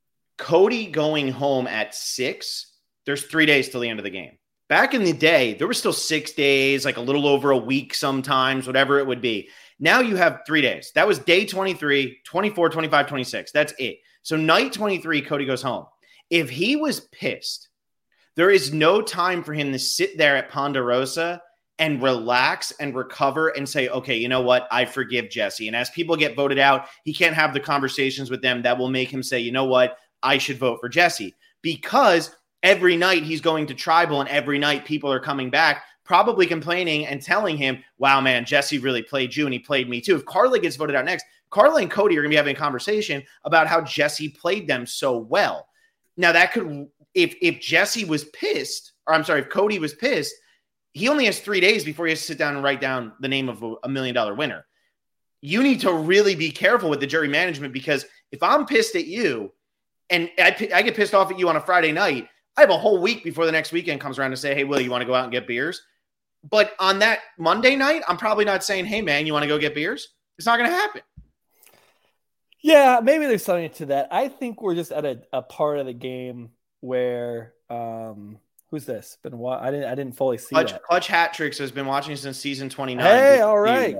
[SPEAKER 2] Cody going home at six, there's three days till the end of the game. Back in the day, there were still six days, like a little over a week sometimes, whatever it would be. Now you have three days. That was day twenty-three, twenty-four, twenty-five, twenty-six. That's it. So night twenty-three, Cody goes home. If he was pissed, there is no time for him to sit there at Ponderosa and relax and recover and say, okay, you know what? I forgive Jesse. And as people get voted out, he can't have the conversations with them that will make him say, you know what? I should vote for Jesse. Because every night he's going to Tribal and every night people are coming back, probably complaining and telling him, wow, man, Jesse really played you and he played me too. If Carla gets voted out next, Carla and Cody are going to be having a conversation about how Jesse played them so well. Now that could, if, if Jesse was pissed, or I'm sorry, if Cody was pissed, he only has three days before he has to sit down and write down the name of a, a million dollar winner. You need to really be careful with the jury management, because if I'm pissed at you and I, I get pissed off at you on a Friday night, I have a whole week before the next weekend comes around to say, hey, Will, you want to go out and get beers? But on that Monday night, I'm probably not saying, hey, man, you want to go get beers? It's not going to happen.
[SPEAKER 3] Yeah, maybe there's something to that. I think we're just at a, a part of the game where um, who's this? Been wa- I didn't I didn't fully see
[SPEAKER 2] Clutch,
[SPEAKER 3] that.
[SPEAKER 2] Clutch Hat Tricks has been watching since season twenty-nine.
[SPEAKER 3] Hey, all right.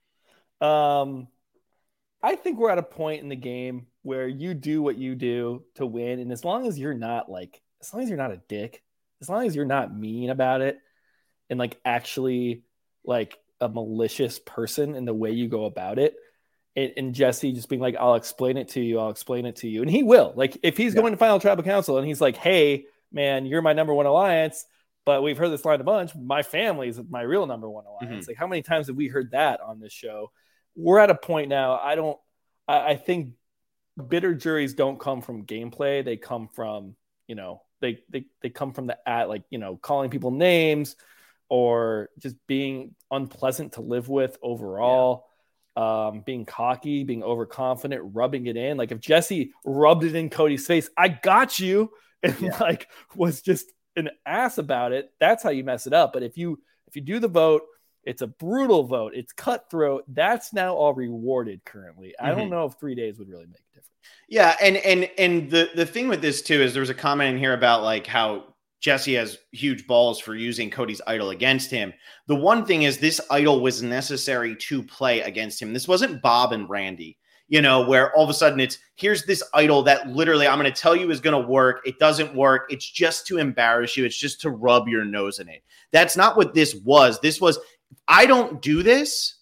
[SPEAKER 3] Um, I think we're at a point in the game where you do what you do to win, and as long as you're not like, as long as you're not a dick, as long as you're not mean about it, and like actually like a malicious person in the way you go about it, and, and Jesse just being like, I'll explain it to you. I'll explain it to you. And he will. Like, if he's yeah. going to final tribal council and he's like, hey, man, you're my number one alliance, but we've heard this line a bunch. My family is my real number one alliance. Mm-hmm. Like, how many times have we heard that on this show? We're at a point now. I don't, I, I think bitter juries don't come from gameplay. They come from, you know, they, they, they come from the at like, you know, calling people names or just being unpleasant to live with overall. Yeah. Um, being cocky, being overconfident, rubbing it in. Like if Jesse rubbed it in Cody's face, I got you. And yeah. like was just an ass about it. That's how you mess it up. But if you, if you do the vote, it's a brutal vote. It's cutthroat. That's now all rewarded currently. Mm-hmm. I don't know if three days would really make a difference.
[SPEAKER 2] Yeah. And, and, and the, the thing with this too, is there was a comment in here about like how Jesse has huge balls for using Cody's idol against him. The one thing is this idol was necessary to play against him. This wasn't Bob and Randy, you know, where all of a sudden it's here's this idol that literally I'm going to tell you is going to work. It doesn't work. It's just to embarrass you. It's just to rub your nose in it. That's not what this was. This was, if I don't do this,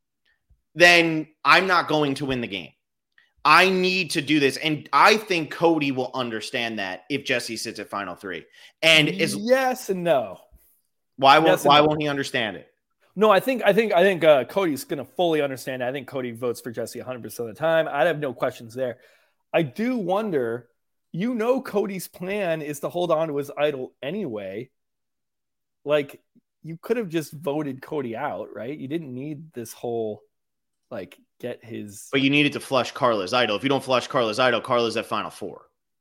[SPEAKER 2] then I'm not going to win the game. I need to do this. And I think Cody will understand that if Jesse sits at final three. And is
[SPEAKER 3] yes and no.
[SPEAKER 2] Why won't
[SPEAKER 3] yes
[SPEAKER 2] why
[SPEAKER 3] no.
[SPEAKER 2] won't he understand it?
[SPEAKER 3] No, I think I think I think uh, Cody's going to fully understand it. I think Cody votes for Jesse one hundred percent of the time. I have no questions there. I do wonder, you know, Cody's plan is to hold on to his idol anyway. Like you could have just voted Cody out, right? You didn't need this whole like get his.
[SPEAKER 2] But you needed to flush Carla's idol. If you don't flush Carla's idol, Carla's at final four.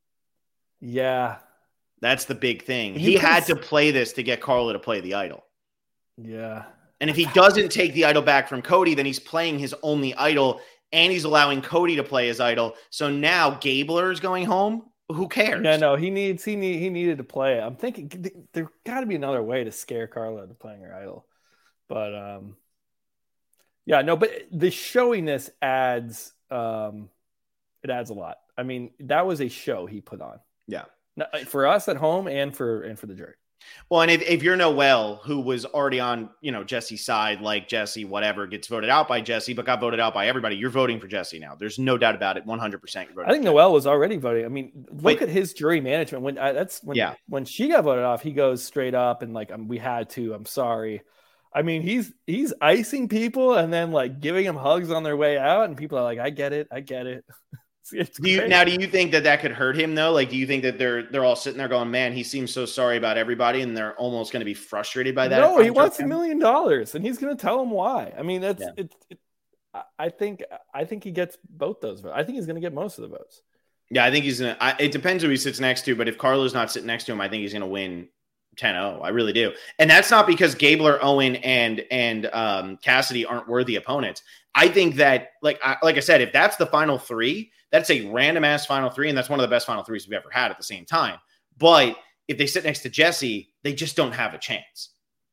[SPEAKER 3] Yeah.
[SPEAKER 2] That's the big thing. He, he had to play this to get Carla to play the idol.
[SPEAKER 3] Yeah.
[SPEAKER 2] And if he doesn't take the idol back from Cody, then he's playing his only idol and he's allowing Cody to play his idol. So now Gabler is going home. Who cares?
[SPEAKER 3] Yeah, no, he needs, he need, he needed to play. I'm thinking there got to be another way to scare Carla into playing her idol. But, um, yeah, no, but the showiness adds, um, it adds a lot. I mean, that was a show he put on.
[SPEAKER 2] Yeah.
[SPEAKER 3] For us at home and for and for the jury.
[SPEAKER 2] Well, and if, if you're Noel, who was already on, you know, Jesse's side, like Jesse, whatever, gets voted out by Jesse, but got voted out by everybody, you're voting for Jesse now. There's no doubt about it. one hundred percent. You're voting
[SPEAKER 3] I think Noel was already voting. I mean, look Wait. at his jury management. When uh, that's when,
[SPEAKER 2] yeah.
[SPEAKER 3] when she got voted off, he goes straight up and like, um, we had to, I'm sorry. I mean, he's he's icing people and then like giving them hugs on their way out. And people are like, I get it. I get it. It's
[SPEAKER 2] do you, now, do you think that that could hurt him though? Like, do you think that they're they're all sitting there going, "Man, he seems so sorry about everybody," and they're almost going to be frustrated by that?
[SPEAKER 3] No, he wants a million dollars, and he's going to tell them why. I mean, that's yeah. it, it. I think I think he gets both those votes. I think he's going to get most of the votes.
[SPEAKER 2] Yeah, I think he's going to. It depends who he sits next to, but if Carla's not sitting next to him, I think he's going to win ten oh. I really do, and that's not because Gabler, Owen, and and um, Cassidy aren't worthy opponents. I think that, like I, like I said, if that's the final three. That's a random ass final three, and that's one of the best final threes we've ever had at the same time. But if they sit next to Jesse, they just don't have a chance.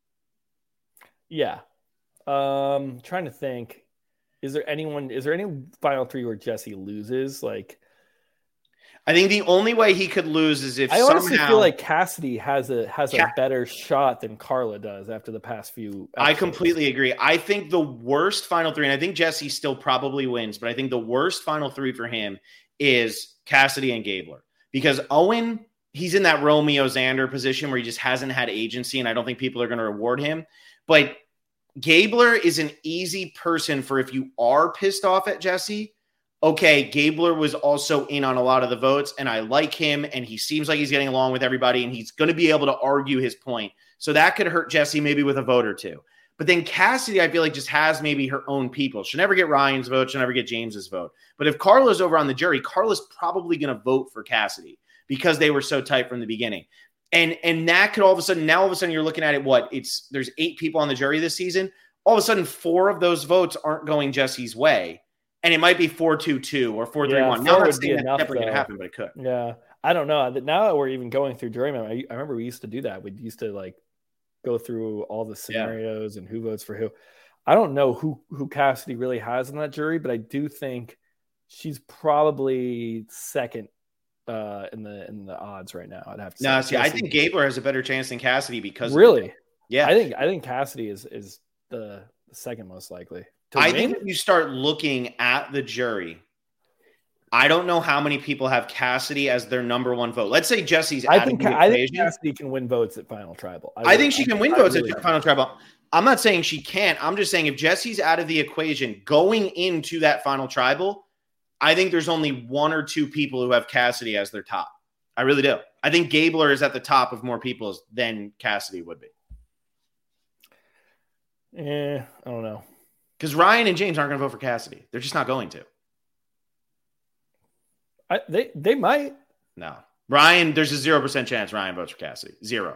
[SPEAKER 3] Yeah. Um, trying to think. Is there anyone, is there any final three where Jesse loses? Like,
[SPEAKER 2] I think the only way he could lose is if
[SPEAKER 3] I honestly
[SPEAKER 2] somehow,
[SPEAKER 3] feel like Cassidy has a has a Ca- better shot than Carla does after the past few episodes.
[SPEAKER 2] I completely agree. I think the worst final three, and I think Jesse still probably wins, but I think the worst final three for him is Cassidy and Gabler. Because Owen, he's in that Romeo Xander position where he just hasn't had agency, and I don't think people are going to reward him. But Gabler is an easy person for if you are pissed off at Jesse. Okay, Gabler was also in on a lot of the votes, and I like him, and he seems like he's getting along with everybody, and he's going to be able to argue his point. So that could hurt Jesse maybe with a vote or two. But then Cassidy, I feel like, just has maybe her own people. She'll never get Ryan's vote. She'll never get James's vote. But if Carla's over on the jury, Carla's probably going to vote for Cassidy because they were so tight from the beginning. And, and that could all of a sudden, now all of a sudden you're looking at it, what, it's there's eight people on the jury this season. All of a sudden, four of those votes aren't going Jesse's way. And it might be four two two or four three one. Now, I'm not saying that's definitely going to happen, but it could.
[SPEAKER 3] Yeah. I don't know. Now that we're even going through jurymen, I, I remember we used to do that. We used to like go through all the scenarios yeah. and who votes for who. I don't know who, who Cassidy really has in that jury, but I do think she's probably second uh, in the in the odds right now. I'd have to say.
[SPEAKER 2] No, see, Cassidy. I think Gabler has a better chance than Cassidy because
[SPEAKER 3] really,
[SPEAKER 2] yeah,
[SPEAKER 3] I think I think Cassidy is is the, the second most likely. To
[SPEAKER 2] I
[SPEAKER 3] win?
[SPEAKER 2] think if you start looking at the jury, I don't know how many people have Cassidy as their number one vote. Let's say Jesse's
[SPEAKER 3] I
[SPEAKER 2] out
[SPEAKER 3] think
[SPEAKER 2] of the
[SPEAKER 3] I think
[SPEAKER 2] equation.
[SPEAKER 3] Cassidy can win votes at Final Tribal.
[SPEAKER 2] I, I think she can win
[SPEAKER 3] I,
[SPEAKER 2] votes
[SPEAKER 3] I really
[SPEAKER 2] at Final Tribal. I'm not saying she can't. I'm just saying if Jesse's out of the equation going into that Final Tribal, I think there's only one or two people who have Cassidy as their top. I really do. I think Gabler is at the top of more people than Cassidy would be.
[SPEAKER 3] Yeah, I don't know.
[SPEAKER 2] Because Ryan and James aren't going to vote for Cassidy. They're just not going to.
[SPEAKER 3] I, they they might.
[SPEAKER 2] No. Ryan, there's a zero percent chance Ryan votes for Cassidy. Zero.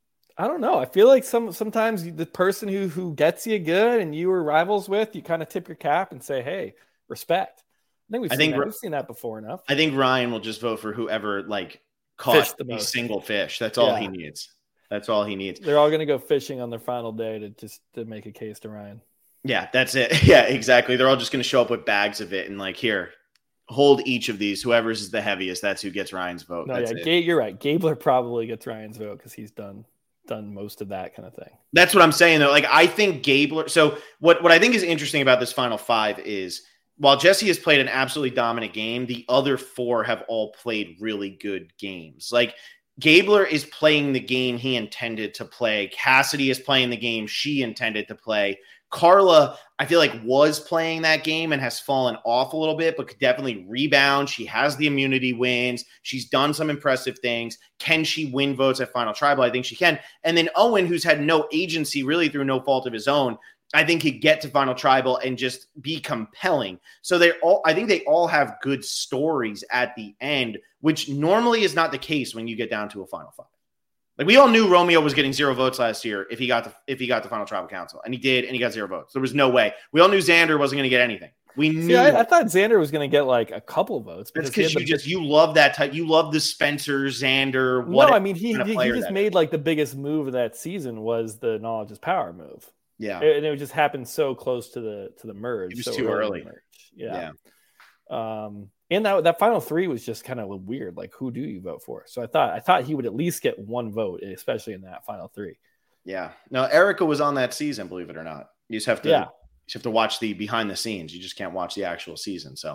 [SPEAKER 3] I don't know. I feel like some sometimes the person who who gets you good and you were rivals with, you kind of tip your cap and say, hey, respect. I think we've,
[SPEAKER 2] I
[SPEAKER 3] seen,
[SPEAKER 2] think,
[SPEAKER 3] that. we've seen that before enough.
[SPEAKER 2] I think Ryan will just vote for whoever like caught
[SPEAKER 3] the
[SPEAKER 2] a
[SPEAKER 3] most.
[SPEAKER 2] single fish. That's all
[SPEAKER 3] Yeah.
[SPEAKER 2] he needs. That's all he needs.
[SPEAKER 3] They're all going to go fishing on their final day to just to make a case to Ryan.
[SPEAKER 2] Yeah, that's it. Yeah, exactly. They're all just going to show up with bags of it and like, here, hold each of these. Whoever's is the heaviest, that's who gets Ryan's vote.
[SPEAKER 3] No,
[SPEAKER 2] that's
[SPEAKER 3] yeah,
[SPEAKER 2] it.
[SPEAKER 3] Ga- you're right. Gabler probably gets Ryan's vote because he's done done most of that kind of thing.
[SPEAKER 2] That's what I'm saying, though. Like, I think Gabler. So, what, what I think is interesting about this final five is while Jesse has played an absolutely dominant game, the other four have all played really good games. Like, Gabler is playing the game he intended to play. Cassidy is playing the game she intended to play. Carla, I feel like, was playing that game and has fallen off a little bit, but could definitely rebound. She has the immunity wins. She's done some impressive things. Can she win votes at Final Tribal? I think she can. And then Owen, who's had no agency really through no fault of his own, I think he'd get to Final Tribal and just be compelling. So they all, I think they all have good stories at the end, which normally is not the case when you get down to a Final Five. Like, we all knew Romeo was getting zero votes last year if he got the if he got the Final Tribal Council, and he did, and he got zero votes. There was no way. We all knew Xander wasn't going to get anything. We knew.
[SPEAKER 3] See, I, I thought Xander was going to get like a couple votes.
[SPEAKER 2] That's
[SPEAKER 3] he had
[SPEAKER 2] because you
[SPEAKER 3] the-
[SPEAKER 2] just you love that type. You love the Spencer, Xander.
[SPEAKER 3] No,
[SPEAKER 2] What
[SPEAKER 3] I mean he
[SPEAKER 2] kind of
[SPEAKER 3] he, he
[SPEAKER 2] player
[SPEAKER 3] just
[SPEAKER 2] that
[SPEAKER 3] made like the biggest move of that season was the knowledge is power move.
[SPEAKER 2] yeah,
[SPEAKER 3] and it just happened so close to the to the merge.
[SPEAKER 2] It was
[SPEAKER 3] so
[SPEAKER 2] too
[SPEAKER 3] early
[SPEAKER 2] early.
[SPEAKER 3] in the merge. Yeah.
[SPEAKER 2] yeah.
[SPEAKER 3] Um, and that that final three was just kind of weird. Like, who do you vote for? So I thought I thought he would at least get one vote, especially in that final three.
[SPEAKER 2] Yeah. No, Erica was on that season, believe it or not. You just have to,
[SPEAKER 3] Yeah.
[SPEAKER 2] you just have to watch the behind the scenes. You just can't watch the actual season. So,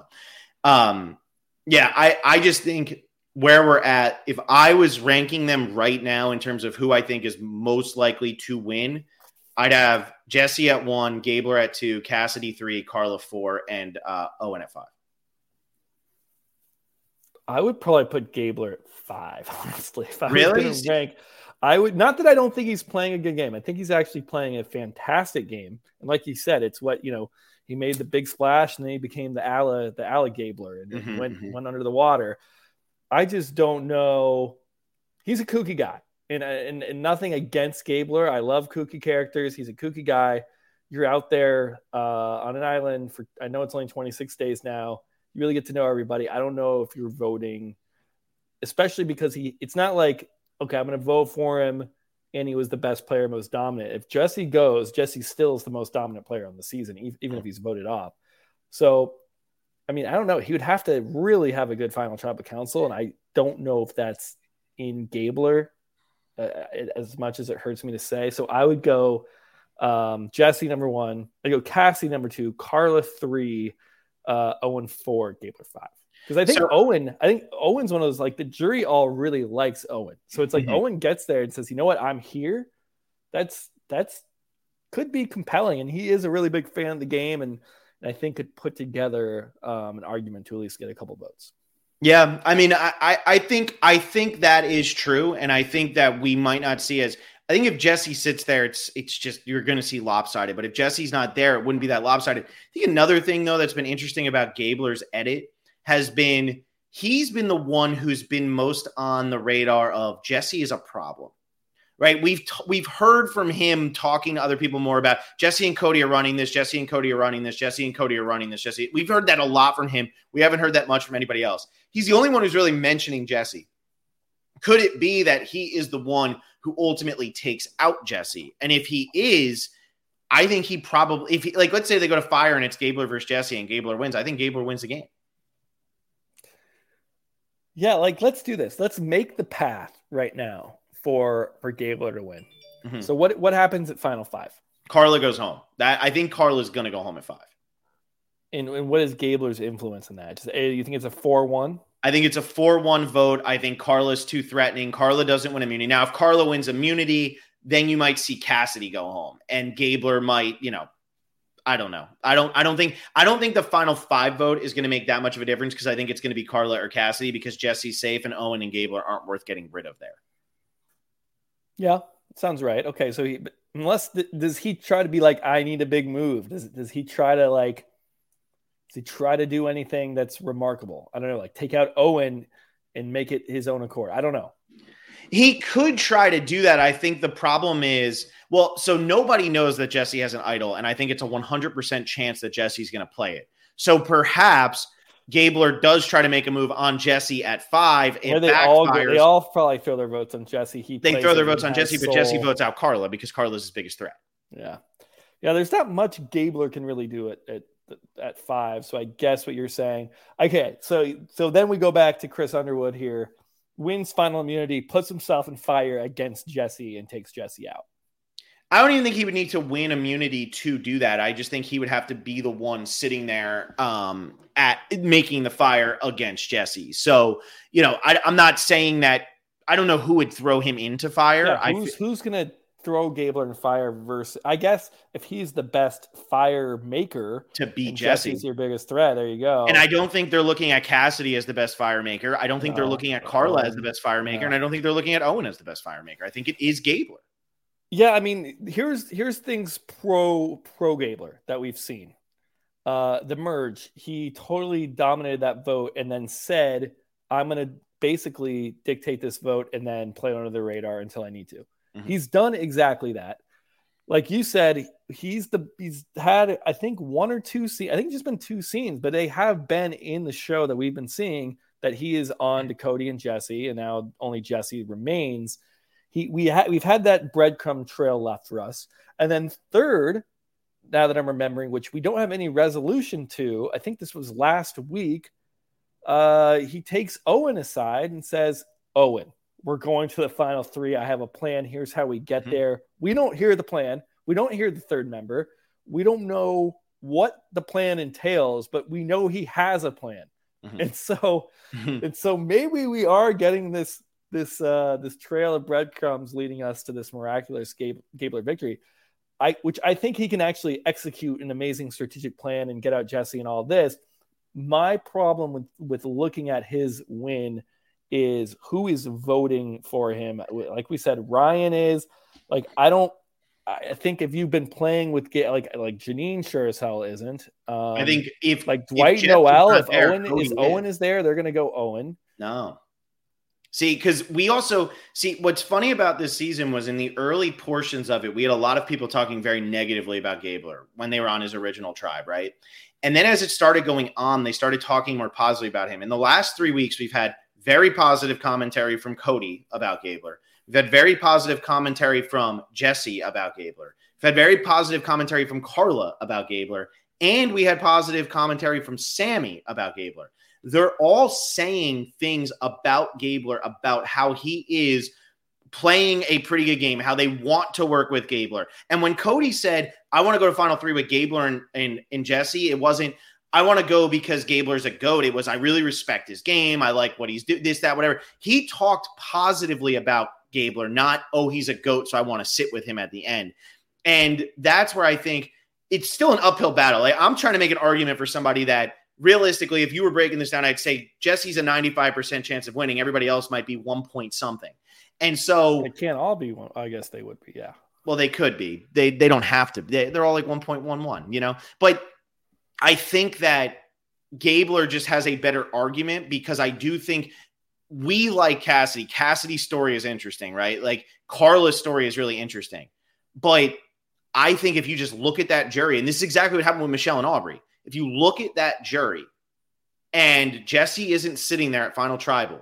[SPEAKER 2] um, yeah, I, I just think where we're at, if I was ranking them right now in terms of who I think is most likely to win, I'd have Jesse at one, Gabler at two, Cassidy three, Carla four, and uh, Owen at five.
[SPEAKER 3] I would probably put Gabler at five, honestly. If I
[SPEAKER 2] Really?
[SPEAKER 3] was gonna rank, I would not that I don't think he's playing a good game. I think he's actually playing a fantastic game. And like you said, it's what you know. He made the big splash, and then he became the Alla, the Alla Gabler, and
[SPEAKER 2] Mhm,
[SPEAKER 3] went
[SPEAKER 2] mhm.
[SPEAKER 3] went under the water. I just don't know. He's a kooky guy, and, and and nothing against Gabler. I love kooky characters. He's a kooky guy. You're out there uh, on an island for. I know it's only twenty-six days now. You really get to know everybody. I don't know if you're voting, especially because he. It's not like, okay, I'm going to vote for him, and he was the best player, most dominant. If Jesse goes, Jesse still is the most dominant player on the season, even, even if he's voted off. So, I mean, I don't know. He would have to really have a good Final Tribal Council, and I don't know if that's in Gabler uh, as much as it hurts me to say. So I would go um, Jesse number one. I go Cassie number two, Carla three, uh, Owen four, Gabler five. Because I think
[SPEAKER 2] So-
[SPEAKER 3] Owen, I think Owen's one of those, like, the jury all really likes Owen. So it's like
[SPEAKER 2] Mhm.
[SPEAKER 3] Owen gets there and says, you know what, I'm here. That's that's could be compelling, and he is a really big fan of the game, and, and I think could put together um, an argument to at least get a couple votes.
[SPEAKER 2] Yeah, I mean, I, I, I think I think that is true, and I think that we might not see as. I think if Jesse sits there, it's it's just you're going to see lopsided. But if Jesse's not there, it wouldn't be that lopsided. I think another thing though that's been interesting about Gabler's edit has been he's been the one who's been most on the radar of Jesse is a problem. Right, we've t- we've heard from him talking to other people more about Jesse and Cody are running this. Jesse and Cody are running this. Jesse and Cody are running this. Jesse, we've heard that a lot from him. We haven't heard that much from anybody else. He's the only one who's really mentioning Jesse. Could it be that he is the one who ultimately takes out Jesse? And if he is, I think he probably if he, like let's say they go to fire and it's Gabler versus Jesse and Gabler wins. I think Gabler wins the game.
[SPEAKER 3] Yeah, like let's do this. Let's make the path right now for for Gabler to win.
[SPEAKER 2] Mhm.
[SPEAKER 3] So what what happens at Final Five?
[SPEAKER 2] Carla goes home. That I think Carla's going to go home at five.
[SPEAKER 3] And, and what is Gabler's influence in that? Just, you think it's a four one?
[SPEAKER 2] I think it's a four one vote. I think Carla's too threatening. Carla doesn't win immunity. Now, if Carla wins immunity, then you might see Cassidy go home, and Gabler might, you know, I don't know. I don't. I don't think. I don't think the final five vote is going to make that much of a difference because I think it's going to be Carla or Cassidy because Jesse's safe and Owen and Gabler aren't worth getting rid of there.
[SPEAKER 3] Yeah, sounds right. Okay, so he unless th- does he try to be like, I need a big move? Does does he try to like? Does he try to do anything that's remarkable? I don't know, like take out Owen and make it his own accord. I don't know.
[SPEAKER 2] He could try to do that. I think the problem is, well, so nobody knows that Jesse has an idol, and I think it's a one hundred percent chance that Jesse's going to play it. So perhaps Gabler does try to make a move on Jesse at five. It
[SPEAKER 3] they all go, they all probably throw their votes on Jesse. He
[SPEAKER 2] they throw their votes on Jesse, soul. But Jesse votes out Carla because Carla's his biggest threat.
[SPEAKER 3] Yeah, yeah. There's not much Gabler can really do it at at five. So I guess what you're saying. Okay, so so then we go back to Chris Underwood here. Wins final immunity, puts himself in fire against Jesse, and takes Jesse out.
[SPEAKER 2] I don't even think he would need to win immunity to do that. I just think he would have to be the one sitting there um, at making the fire against Jesse. So, you know, I, I'm not saying that – I don't know who would throw him into fire.
[SPEAKER 3] Yeah, who's I, who's going to throw Gabler in fire versus – I guess if he's the best fire maker –
[SPEAKER 2] to beat Jesse.
[SPEAKER 3] Jesse's your biggest threat. There you go.
[SPEAKER 2] And I don't think they're looking at Cassidy as the best fire maker. I don't think no, they're looking at Carla no, as the best fire maker. No. And I don't think they're looking at Owen as the best fire maker. I think it is Gabler.
[SPEAKER 3] Yeah, I mean, here's here's things pro pro Gabler that we've seen. Uh, the merge, he totally dominated that vote and then said, I'm going to basically dictate this vote and then play under the radar until I need to. Mm-hmm. He's done exactly that. Like you said, he's the he's had, I think, one or two scenes. I think just been two scenes, but they have been in the show that we've been seeing that he is on to Cody and Jesse, and now only Jesse remains. He, we ha- we've had that breadcrumb trail left for us. And then third, now that I'm remembering, which we don't have any resolution to, I think this was last week, uh, he takes Owen aside and says, Owen, we're going to the final three. I have a plan. Here's how we get mm-hmm. there. We don't hear the plan. We don't hear the third member. We don't know what the plan entails, but we know he has a plan. Mm-hmm. And so, mm-hmm. and so maybe we are getting this, this uh this trail of breadcrumbs leading us to this miraculous Gab- Gabler victory, I which I think he can actually execute an amazing strategic plan and get out Jesse and all this. My problem with with looking at his win is who is voting for him. Like we said, Ryan is like, I don't I think if you've been playing with like like Janine sure as hell isn't. Um,
[SPEAKER 2] I think if
[SPEAKER 3] like Dwight if Noel, if there, Owen
[SPEAKER 2] Cody
[SPEAKER 3] is wins. Owen is there, they're gonna go Owen.
[SPEAKER 2] No. See, because we also see what's funny about this season was in the early portions of it, we had a lot of people talking very negatively about Gabler when they were on his original tribe, right? And then as it started going on, they started talking more positively about him. In the last three weeks, we've had very positive commentary from Cody about Gabler. We've had very positive commentary from Jesse about Gabler. We've had very positive commentary from Carla about Gabler. And we had positive commentary from Sammy about Gabler. They're all saying things about Gabler, about how he is playing a pretty good game, how they want to work with Gabler. And when Cody said, I want to go to final three with Gabler and, and, and Jesse, it wasn't, I want to go because Gabler's a GOAT. It was, I really respect his game. I like what he's doing, this, that, whatever. He talked positively about Gabler, not, oh, he's a GOAT, so I want to sit with him at the end. And that's where I think it's still an uphill battle. Like, I'm trying to make an argument for somebody that, realistically, if you were breaking this down, I'd say Jesse's a ninety-five percent chance of winning. Everybody else might be one point something. And so
[SPEAKER 3] it can't all be one. I guess they would be. Yeah.
[SPEAKER 2] Well, they could be. They, they don't have to. They, they're all like one point one one, you know, but I think that Gabler just has a better argument because I do think we like Cassidy. Cassidy's story is interesting, right? Like Carla's story is really interesting, but I think if you just look at that jury, and this is exactly what happened with Michelle and Aubrey. If you look at that jury and Jesse isn't sitting there at Final Tribal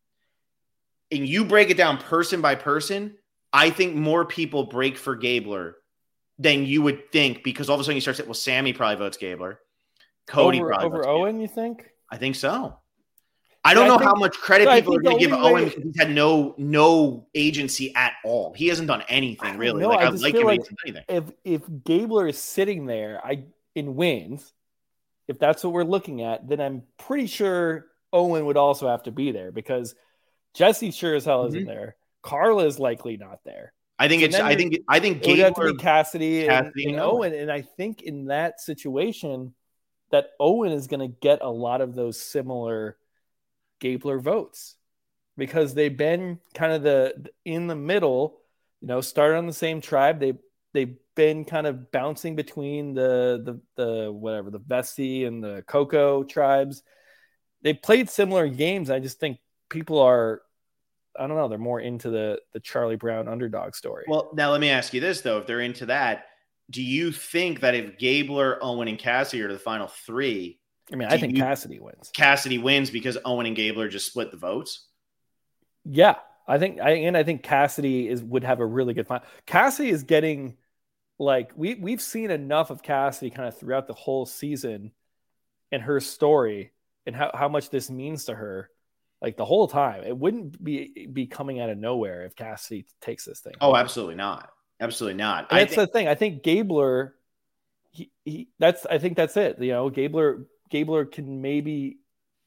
[SPEAKER 2] and you break it down person by person, I think more people break for Gabler than you would think because all of a sudden you start saying, well, Sammy probably votes Gabler. Cody
[SPEAKER 3] over,
[SPEAKER 2] probably
[SPEAKER 3] over
[SPEAKER 2] votes
[SPEAKER 3] Owen,
[SPEAKER 2] Gabler.
[SPEAKER 3] You think?
[SPEAKER 2] I think so. I don't
[SPEAKER 3] yeah,
[SPEAKER 2] know
[SPEAKER 3] I think,
[SPEAKER 2] how much credit
[SPEAKER 3] so
[SPEAKER 2] people are going to give
[SPEAKER 3] way,
[SPEAKER 2] Owen because he's had no no agency at all. He hasn't done anything really.
[SPEAKER 3] No,
[SPEAKER 2] like
[SPEAKER 3] I
[SPEAKER 2] I
[SPEAKER 3] just
[SPEAKER 2] like
[SPEAKER 3] feel
[SPEAKER 2] him
[SPEAKER 3] like
[SPEAKER 2] anything.
[SPEAKER 3] if if Gabler is sitting there, I in wins, if that's what we're looking at, then I'm pretty sure Owen would also have to be there because Jesse sure as hell mm-hmm. isn't there. Carla is likely not there.
[SPEAKER 2] I think so it's. I think. I think
[SPEAKER 3] it would have to be Cassidy,
[SPEAKER 2] Cassidy
[SPEAKER 3] and, and,
[SPEAKER 2] and
[SPEAKER 3] Owen. And I think in that situation, that Owen is going to get a lot of those similar Gabler votes because they've been kind of the in the middle. You know, started on the same tribe. They they've been kind of bouncing between the the the whatever the Vesey and the Coco tribes. They played similar games. I just think people are. I don't know. They're more into the the Charlie Brown underdog story.
[SPEAKER 2] Well, now let me ask you this, though. If they're into that, do you think that if Gabler, Owen, and Cassidy are to the final three?
[SPEAKER 3] I mean, I think Cassidy wins.
[SPEAKER 2] Cassidy wins because Owen and Gabler just split the votes?
[SPEAKER 3] Yeah. I think I and I think Cassidy is would have a really good final. Cassidy is getting like we we've seen enough of Cassidy kind of throughout the whole season and her story and how, how much this means to her. Like the whole time, it wouldn't be be coming out of nowhere if Cassidy takes this thing.
[SPEAKER 2] Oh, absolutely not, absolutely not.
[SPEAKER 3] And that's think- the thing. I think Gabler, he, he that's I think that's it. You know, Gabler Gabler can maybe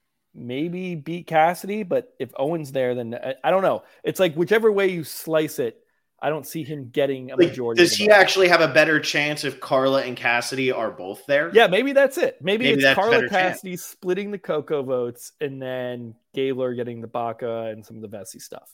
[SPEAKER 3] maybe beat Cassidy, but if Owen's there, then I, I don't know. It's like whichever way you slice it, I don't see him getting a
[SPEAKER 2] like,
[SPEAKER 3] majority.
[SPEAKER 2] Does he actually have a better chance if Carla and Cassidy are both there?
[SPEAKER 3] Yeah, maybe that's it. Maybe, maybe it's Carla Cassidy chance. splitting the Coco votes and then Gabler getting the Baca and some of the Vesey stuff.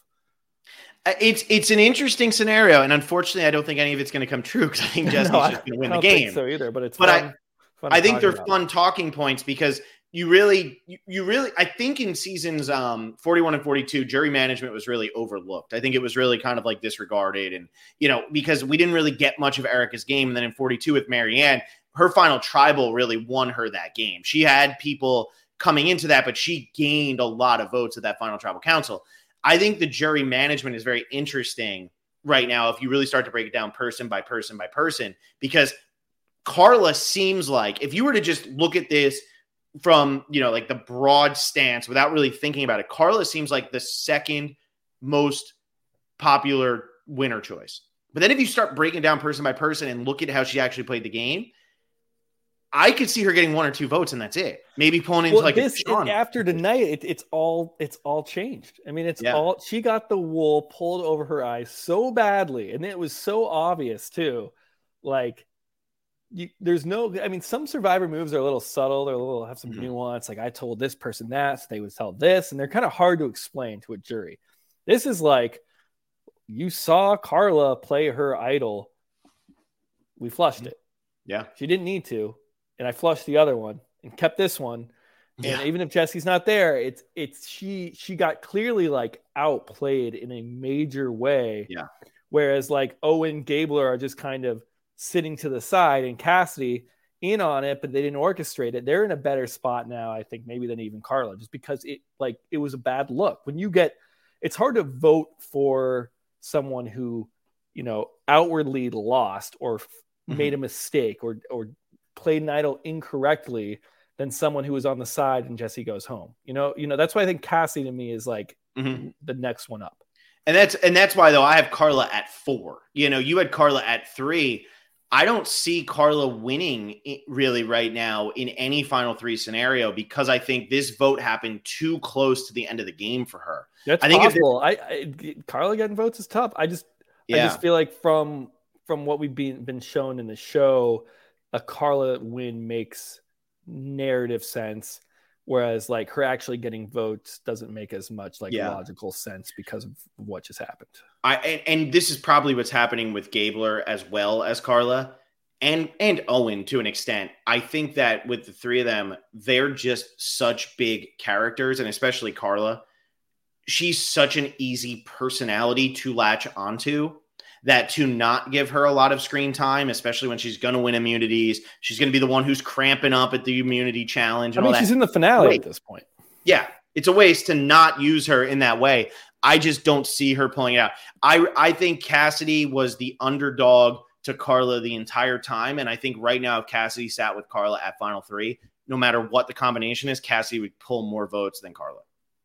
[SPEAKER 2] It's it's an interesting scenario, and unfortunately, I don't think any of it's going to come true because I think Jesse's no, just going to win the game.
[SPEAKER 3] Think so either, but it's
[SPEAKER 2] but
[SPEAKER 3] fun,
[SPEAKER 2] I
[SPEAKER 3] fun
[SPEAKER 2] I think they're
[SPEAKER 3] about.
[SPEAKER 2] fun talking points because. You really, you, you really, I think in seasons um, forty-one and forty-two, jury management was really overlooked. I think it was really kind of like disregarded. And, you know, because we didn't really get much of Erica's game. And then in forty-two with Marianne, her final tribal really won her that game. She had people coming into that, but she gained a lot of votes at that final tribal council. I think the jury management is very interesting right now if you really start to break it down person by person by person, because Carla seems like if you were to just look at this from, you know, like the broad stance without really thinking about it, Carla seems like the second most popular winner choice. But then if you start breaking down person by person and look at how she actually played the game, I could see her getting one or two votes and that's it. Maybe pulling into well, like
[SPEAKER 3] this,
[SPEAKER 2] a
[SPEAKER 3] after tonight, it, it's all it's all changed. I mean, it's yeah. all she got the wool pulled over her eyes so badly, and it was so obvious too. Like You, there's no, I mean, some Survivor moves are a little subtle. They're a little, have some mm-hmm. nuance. Like I told this person that, so they would tell this, and they're kind of hard to explain to a jury. This is like, you saw Carla play her idol. We flushed mm-hmm. it.
[SPEAKER 2] Yeah.
[SPEAKER 3] She didn't need to. And I flushed the other one and kept this one. And yeah. even if Jesse's not there, it's, it's, she, she got clearly like outplayed in a major way.
[SPEAKER 2] Yeah.
[SPEAKER 3] Whereas like Owen, Gabler are just kind of sitting to the side and Cassidy in on it, but they didn't orchestrate it. They're in a better spot now, I think, maybe than even Carla, just because it like it was a bad look. When you get, it's hard to vote for someone who, you know, outwardly lost or mm-hmm. made a mistake or or played an idol incorrectly than someone who was on the side and Jesse goes home. You know, you know, that's why I think Cassidy to me is like mm-hmm. the next one up.
[SPEAKER 2] And that's and that's why though I have Carla at four. You know, you had Carla at three. I don't see Carla winning really right now in any final three scenario because I think this vote happened too close to the end of the game for her.
[SPEAKER 3] That's
[SPEAKER 2] I think
[SPEAKER 3] possible. I, I Carla getting votes is tough. I just yeah. I just feel like from from what we've been been shown in the show, a Carla win makes narrative sense, whereas like her actually getting votes doesn't make as much like yeah. logical sense because of what just happened.
[SPEAKER 2] I and, and this is probably what's happening with Gabler as well as Carla and and Owen to an extent. I think that with the three of them, they're just such big characters, and especially Carla. She's such an easy personality to latch onto that to not give her a lot of screen time, especially when she's going to win immunities, she's going to be the one who's cramping up at the immunity challenge. And
[SPEAKER 3] I mean,
[SPEAKER 2] all
[SPEAKER 3] she's
[SPEAKER 2] that.
[SPEAKER 3] in the finale
[SPEAKER 2] Wait.
[SPEAKER 3] at this point.
[SPEAKER 2] Yeah, it's a waste to not use her in that way. I just don't see her pulling it out. I I think Cassidy was the underdog to Carla the entire time. And I think right now, if Cassidy sat with Carla at final three, no matter what the combination is, Cassidy would pull more votes than Carla.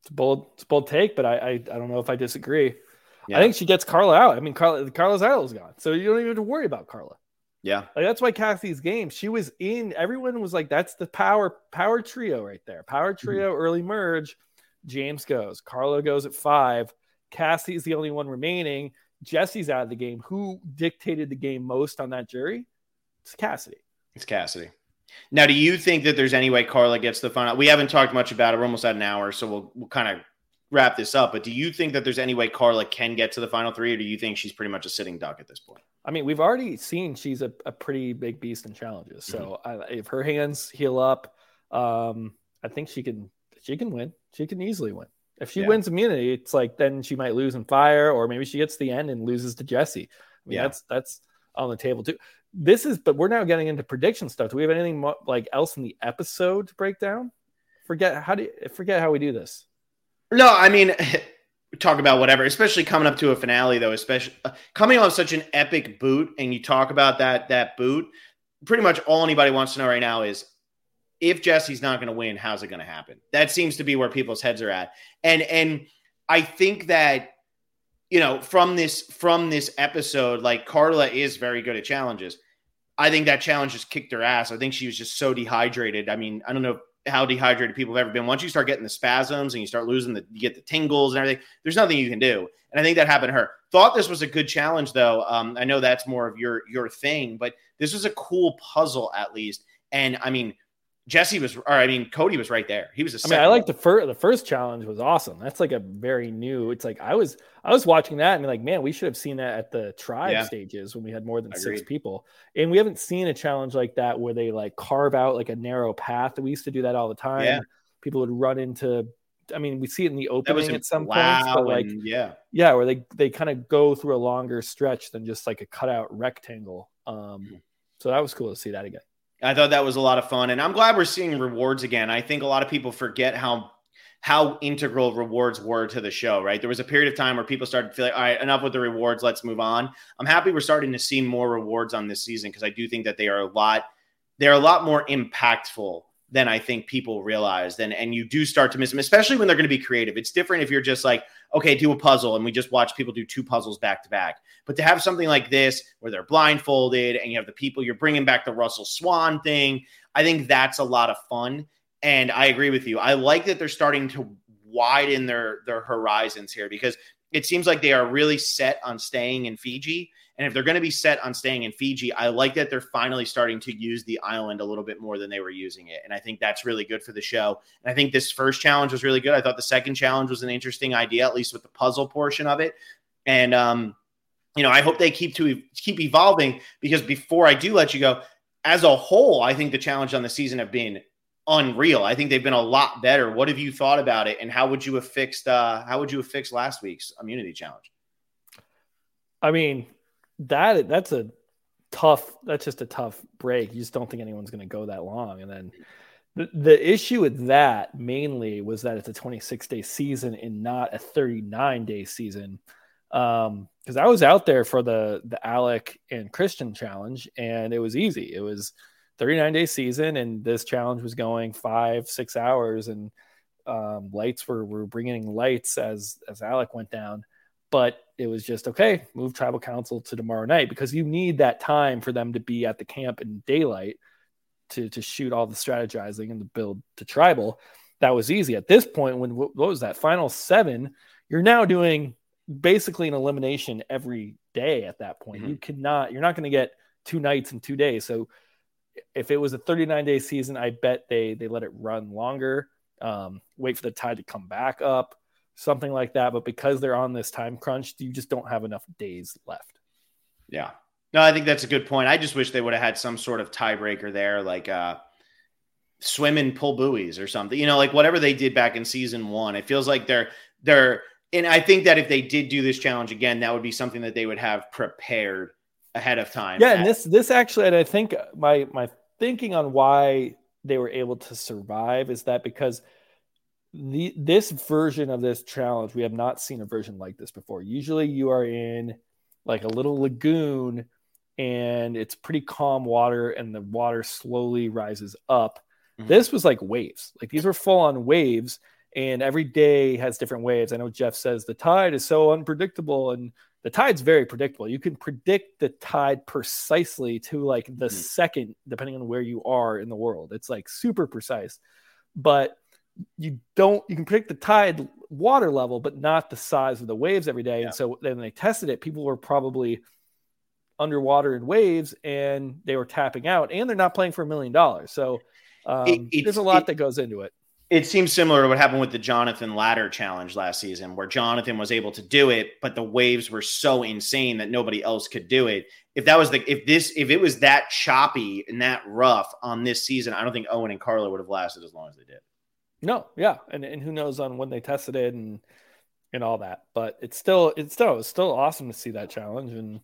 [SPEAKER 3] It's a bold, it's a bold take, but I, I, I don't know if I disagree.
[SPEAKER 2] Yeah.
[SPEAKER 3] I think she gets Carla out. I mean, Carla, Carla's idol's gone, so you don't even have to worry about Carla.
[SPEAKER 2] Yeah,
[SPEAKER 3] like that's why Cassie's game. She was in. Everyone was like, "That's the power power trio right there. Power trio, mm-hmm. early merge." James goes. Carla goes at five. Cassie's the only one remaining. Jesse's out of the game. Who dictated the game most on that jury? It's Cassidy.
[SPEAKER 2] It's Cassidy. Now, do you think that there's any way Carla gets the final? We haven't talked much about it. We're almost at an hour, so we'll we'll kind of wrap this up. But do you think that there's any way Carla can get to the final three, or do you think she's pretty much a sitting duck at this point?
[SPEAKER 3] I mean, we've already seen she's a, a pretty big beast in challenges. So mm-hmm. I, if her hands heal up, um, I think she can she can win. She can easily win. If she yeah. wins immunity, it's like then she might lose in fire, or maybe she gets to the end and loses to Jesse. I mean, yeah. that's that's on the table too. This is, but we're now getting into prediction stuff. Do we have anything mo- like else in the episode to break down? Forget how do you, forget how we do this.
[SPEAKER 2] No, I mean, talk about whatever, especially coming up to a finale though, especially uh, coming off such an epic boot, and you talk about that that boot. Pretty much all anybody wants to know right now is, if Jesse's not going to win, how's it going to happen? That seems to be where people's heads are at. And and I think that, you know, from this from this episode, like Carla is very good at challenges. I think that challenge just kicked her ass. I think she was just so dehydrated. I mean, I don't know how dehydrated people have ever been. Once you start getting the spasms and you start losing the, you get the tingles and everything, there's nothing you can do. And I think that happened to her. Thought this was a good challenge though. Um, I know that's more of your, your thing, but this was a cool puzzle at least. And I mean, Jesse was, or I mean, Cody was right there. He was a
[SPEAKER 3] I mean, I like the first, the first challenge was awesome. That's like a very new, it's like, I was, I was watching that and like, man, we should have seen that at the tribe yeah. stages when we had more than Agreed. six people. And we haven't seen a challenge like that where they like carve out like a narrow path. We used to do that all the time. Yeah. People would run into, I mean, we see it in the opening at some points, but like,
[SPEAKER 2] and, yeah,
[SPEAKER 3] yeah, where they, they kind of go through a longer stretch than just like a cutout rectangle. Um, mm-hmm. So that was cool to see that again.
[SPEAKER 2] I thought that was a lot of fun, and I'm glad we're seeing rewards again. I think a lot of people forget how how integral rewards were to the show, right? There was a period of time where people started to feel like, all right, enough with the rewards, let's move on. I'm happy we're starting to see more rewards on this season because I do think that they are a lot, they're a lot more impactful than I think people realized. And, and you do start to miss them, especially when they're going to be creative. It's different if you're just like, okay, do a puzzle, and we just watch people do two puzzles back to back. But to have something like this where they're blindfolded and you have the people, you're bringing back the Russell Swan thing, I think that's a lot of fun. And I agree with you. I like that they're starting to widen their, their horizons here because it seems like they are really set on staying in Fiji. And if they're going to be set on staying in Fiji, I like that they're finally starting to use the island a little bit more than they were using it. And I think that's really good for the show. And I think this first challenge was really good. I thought the second challenge was an interesting idea, at least with the puzzle portion of it. And, um, you know, I hope they keep to keep evolving because before I do let you go, as a whole, I think the challenge on the season have been unreal. I think they've been a lot better. What have you thought about it? And how would you have fixed, uh, how would you have fixed last week's immunity challenge?
[SPEAKER 3] I mean, That that's a tough. That's just a tough break. You just don't think anyone's going to go that long. And then the, the issue with that mainly was that it's a twenty-six day season and not a thirty-nine day season. Um, because I was out there for the the Alec and Christian challenge, and it was easy. It was thirty-nine day season, and this challenge was going five six hours, and um, lights were were bringing lights as as Alec went down. But it was just, okay, move tribal council to tomorrow night because you need that time for them to be at the camp in daylight to, to shoot all the strategizing and the build to tribal. That was easy. At this point, when what was that final seven, you're now doing basically an elimination every day at that point. Mm-hmm. You cannot, you're not going to get two nights in two days. So if it was a thirty-nine day season, I bet they, they let it run longer, um, wait for the tide to come back up. Something like that. But because they're on this time crunch, you just don't have enough days left.
[SPEAKER 2] Yeah. No, I think that's a good point. I just wish they would have had some sort of tiebreaker there, like uh, swim and pull buoys or something, you know, like whatever they did back in season one. It feels like they're, they're, and I think that if they did do this challenge again, that would be something that they would have prepared ahead of time.
[SPEAKER 3] Yeah. And this, this actually, and I think my, my thinking on why they were able to survive is that because The this version of this challenge, we have not seen a version like this before. Usually you are in like a little lagoon and it's pretty calm water and the water slowly rises up. Mm-hmm. This was like waves. Like these were full on waves. and every day has different waves. I know Jeff says the tide is so unpredictable, and the tide's very predictable. You can predict the tide precisely to like the mm-hmm. second, depending on where you are in the world. It's like super precise, but you don't, you can predict the tide water level, but not the size of the waves every day. Yeah. And so then they tested it. People were probably underwater in waves and they were tapping out, and they're not playing for a million dollars. So um, it, there's a lot it, that goes into it.
[SPEAKER 2] It seems similar to what happened with the Jonathan Ladder Challenge last season, where Jonathan was able to do it, but the waves were so insane that nobody else could do it. If that was the, if this, if it was that choppy and that rough on this season, I don't think Owen and Carla would have lasted as long as they did.
[SPEAKER 3] No. Yeah. And, and who knows on when they tested it and, and all that, but it's still, it's still, it's still awesome to see that challenge. And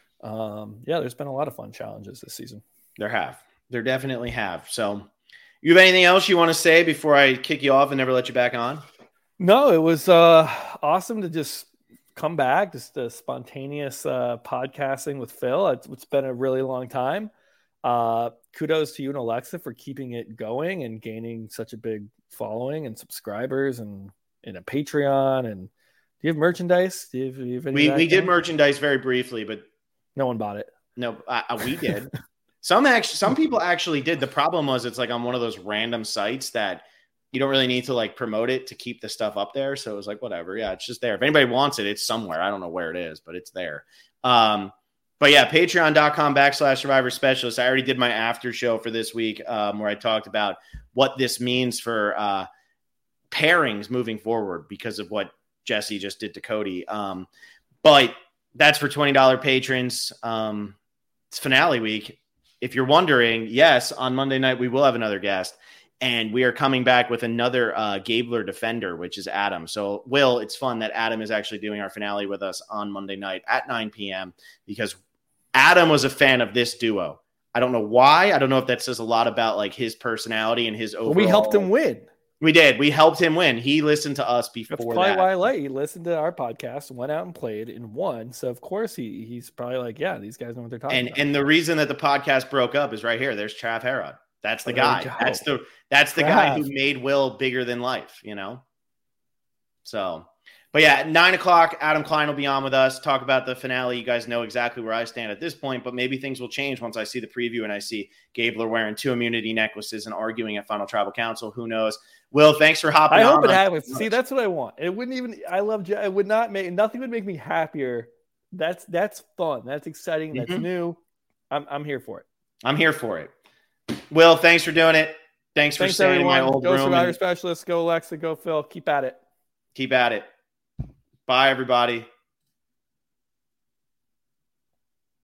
[SPEAKER 3] um, yeah, there's been a lot of fun challenges this season.
[SPEAKER 2] There have, there definitely have. So, you have anything else you want to say before I kick you off and never let you back on?
[SPEAKER 3] No, it was uh, awesome to just come back, just a spontaneous uh, podcasting with Phil. It's, it's been a really long time. Uh, kudos to you and Alexa for keeping it going and gaining such a big following and subscribers and, and a Patreon. And do you have merchandise? Do you have, do you have any
[SPEAKER 2] we we did merchandise very briefly, but
[SPEAKER 3] no one bought it.
[SPEAKER 2] No, uh, we did. Some actually, some people actually did. The problem was it's like on one of those random sites that you don't really need to like promote it to keep the stuff up there. So it was like, whatever. Yeah, it's just there. If anybody wants it, it's somewhere. I don't know where it is, but it's there. Um, but yeah, patreon.com backslash survivor specialist. I already did my after show for this week um, where I talked about what this means for uh, pairings moving forward because of what Jesse just did to Cody. Um, but that's for twenty dollars patrons. Um, it's finale week. If you're wondering, yes, on Monday night, we will have another guest, and we are coming back with another uh, Gabler defender, which is Adam. So, Will, it's fun that Adam is actually doing our finale with us on Monday night at nine p.m. because Adam was a fan of this duo. I don't know why. I don't know if that says a lot about like his personality and his overall.
[SPEAKER 3] Well, we helped him win.
[SPEAKER 2] We did. We helped him win. He listened to us before.
[SPEAKER 3] That's probably that. why I like. He listened to our podcast, went out and played and won. So of course he he's probably like, yeah, these guys know what they're talking
[SPEAKER 2] and,
[SPEAKER 3] about.
[SPEAKER 2] And the reason that the podcast broke up is right here. There's Trav Herod. That's the guy. That's the that's the Trav. guy who made Will bigger than life. You know. So, but yeah, at nine o'clock, Adam Klein will be on with us. Talk about the finale. You guys know exactly where I stand at this point, but maybe things will change once I see the preview and I see Gabler wearing two immunity necklaces and arguing at Final Tribal Council. Who knows? Will, thanks for hopping
[SPEAKER 3] I
[SPEAKER 2] on.
[SPEAKER 3] hope it happens. See, that's what I want. It wouldn't even, I love, it would not make, nothing would make me happier. That's, that's fun. That's exciting. That's mm-hmm. new. I'm, I'm here for it.
[SPEAKER 2] I'm here for it. Will, thanks for doing it. Thanks, thanks for staying everyone. in my old
[SPEAKER 3] go
[SPEAKER 2] room.
[SPEAKER 3] Go Survivor Specialist. Go Alexa. Go Phil. Keep at it.
[SPEAKER 2] Keep at it. Bye, everybody.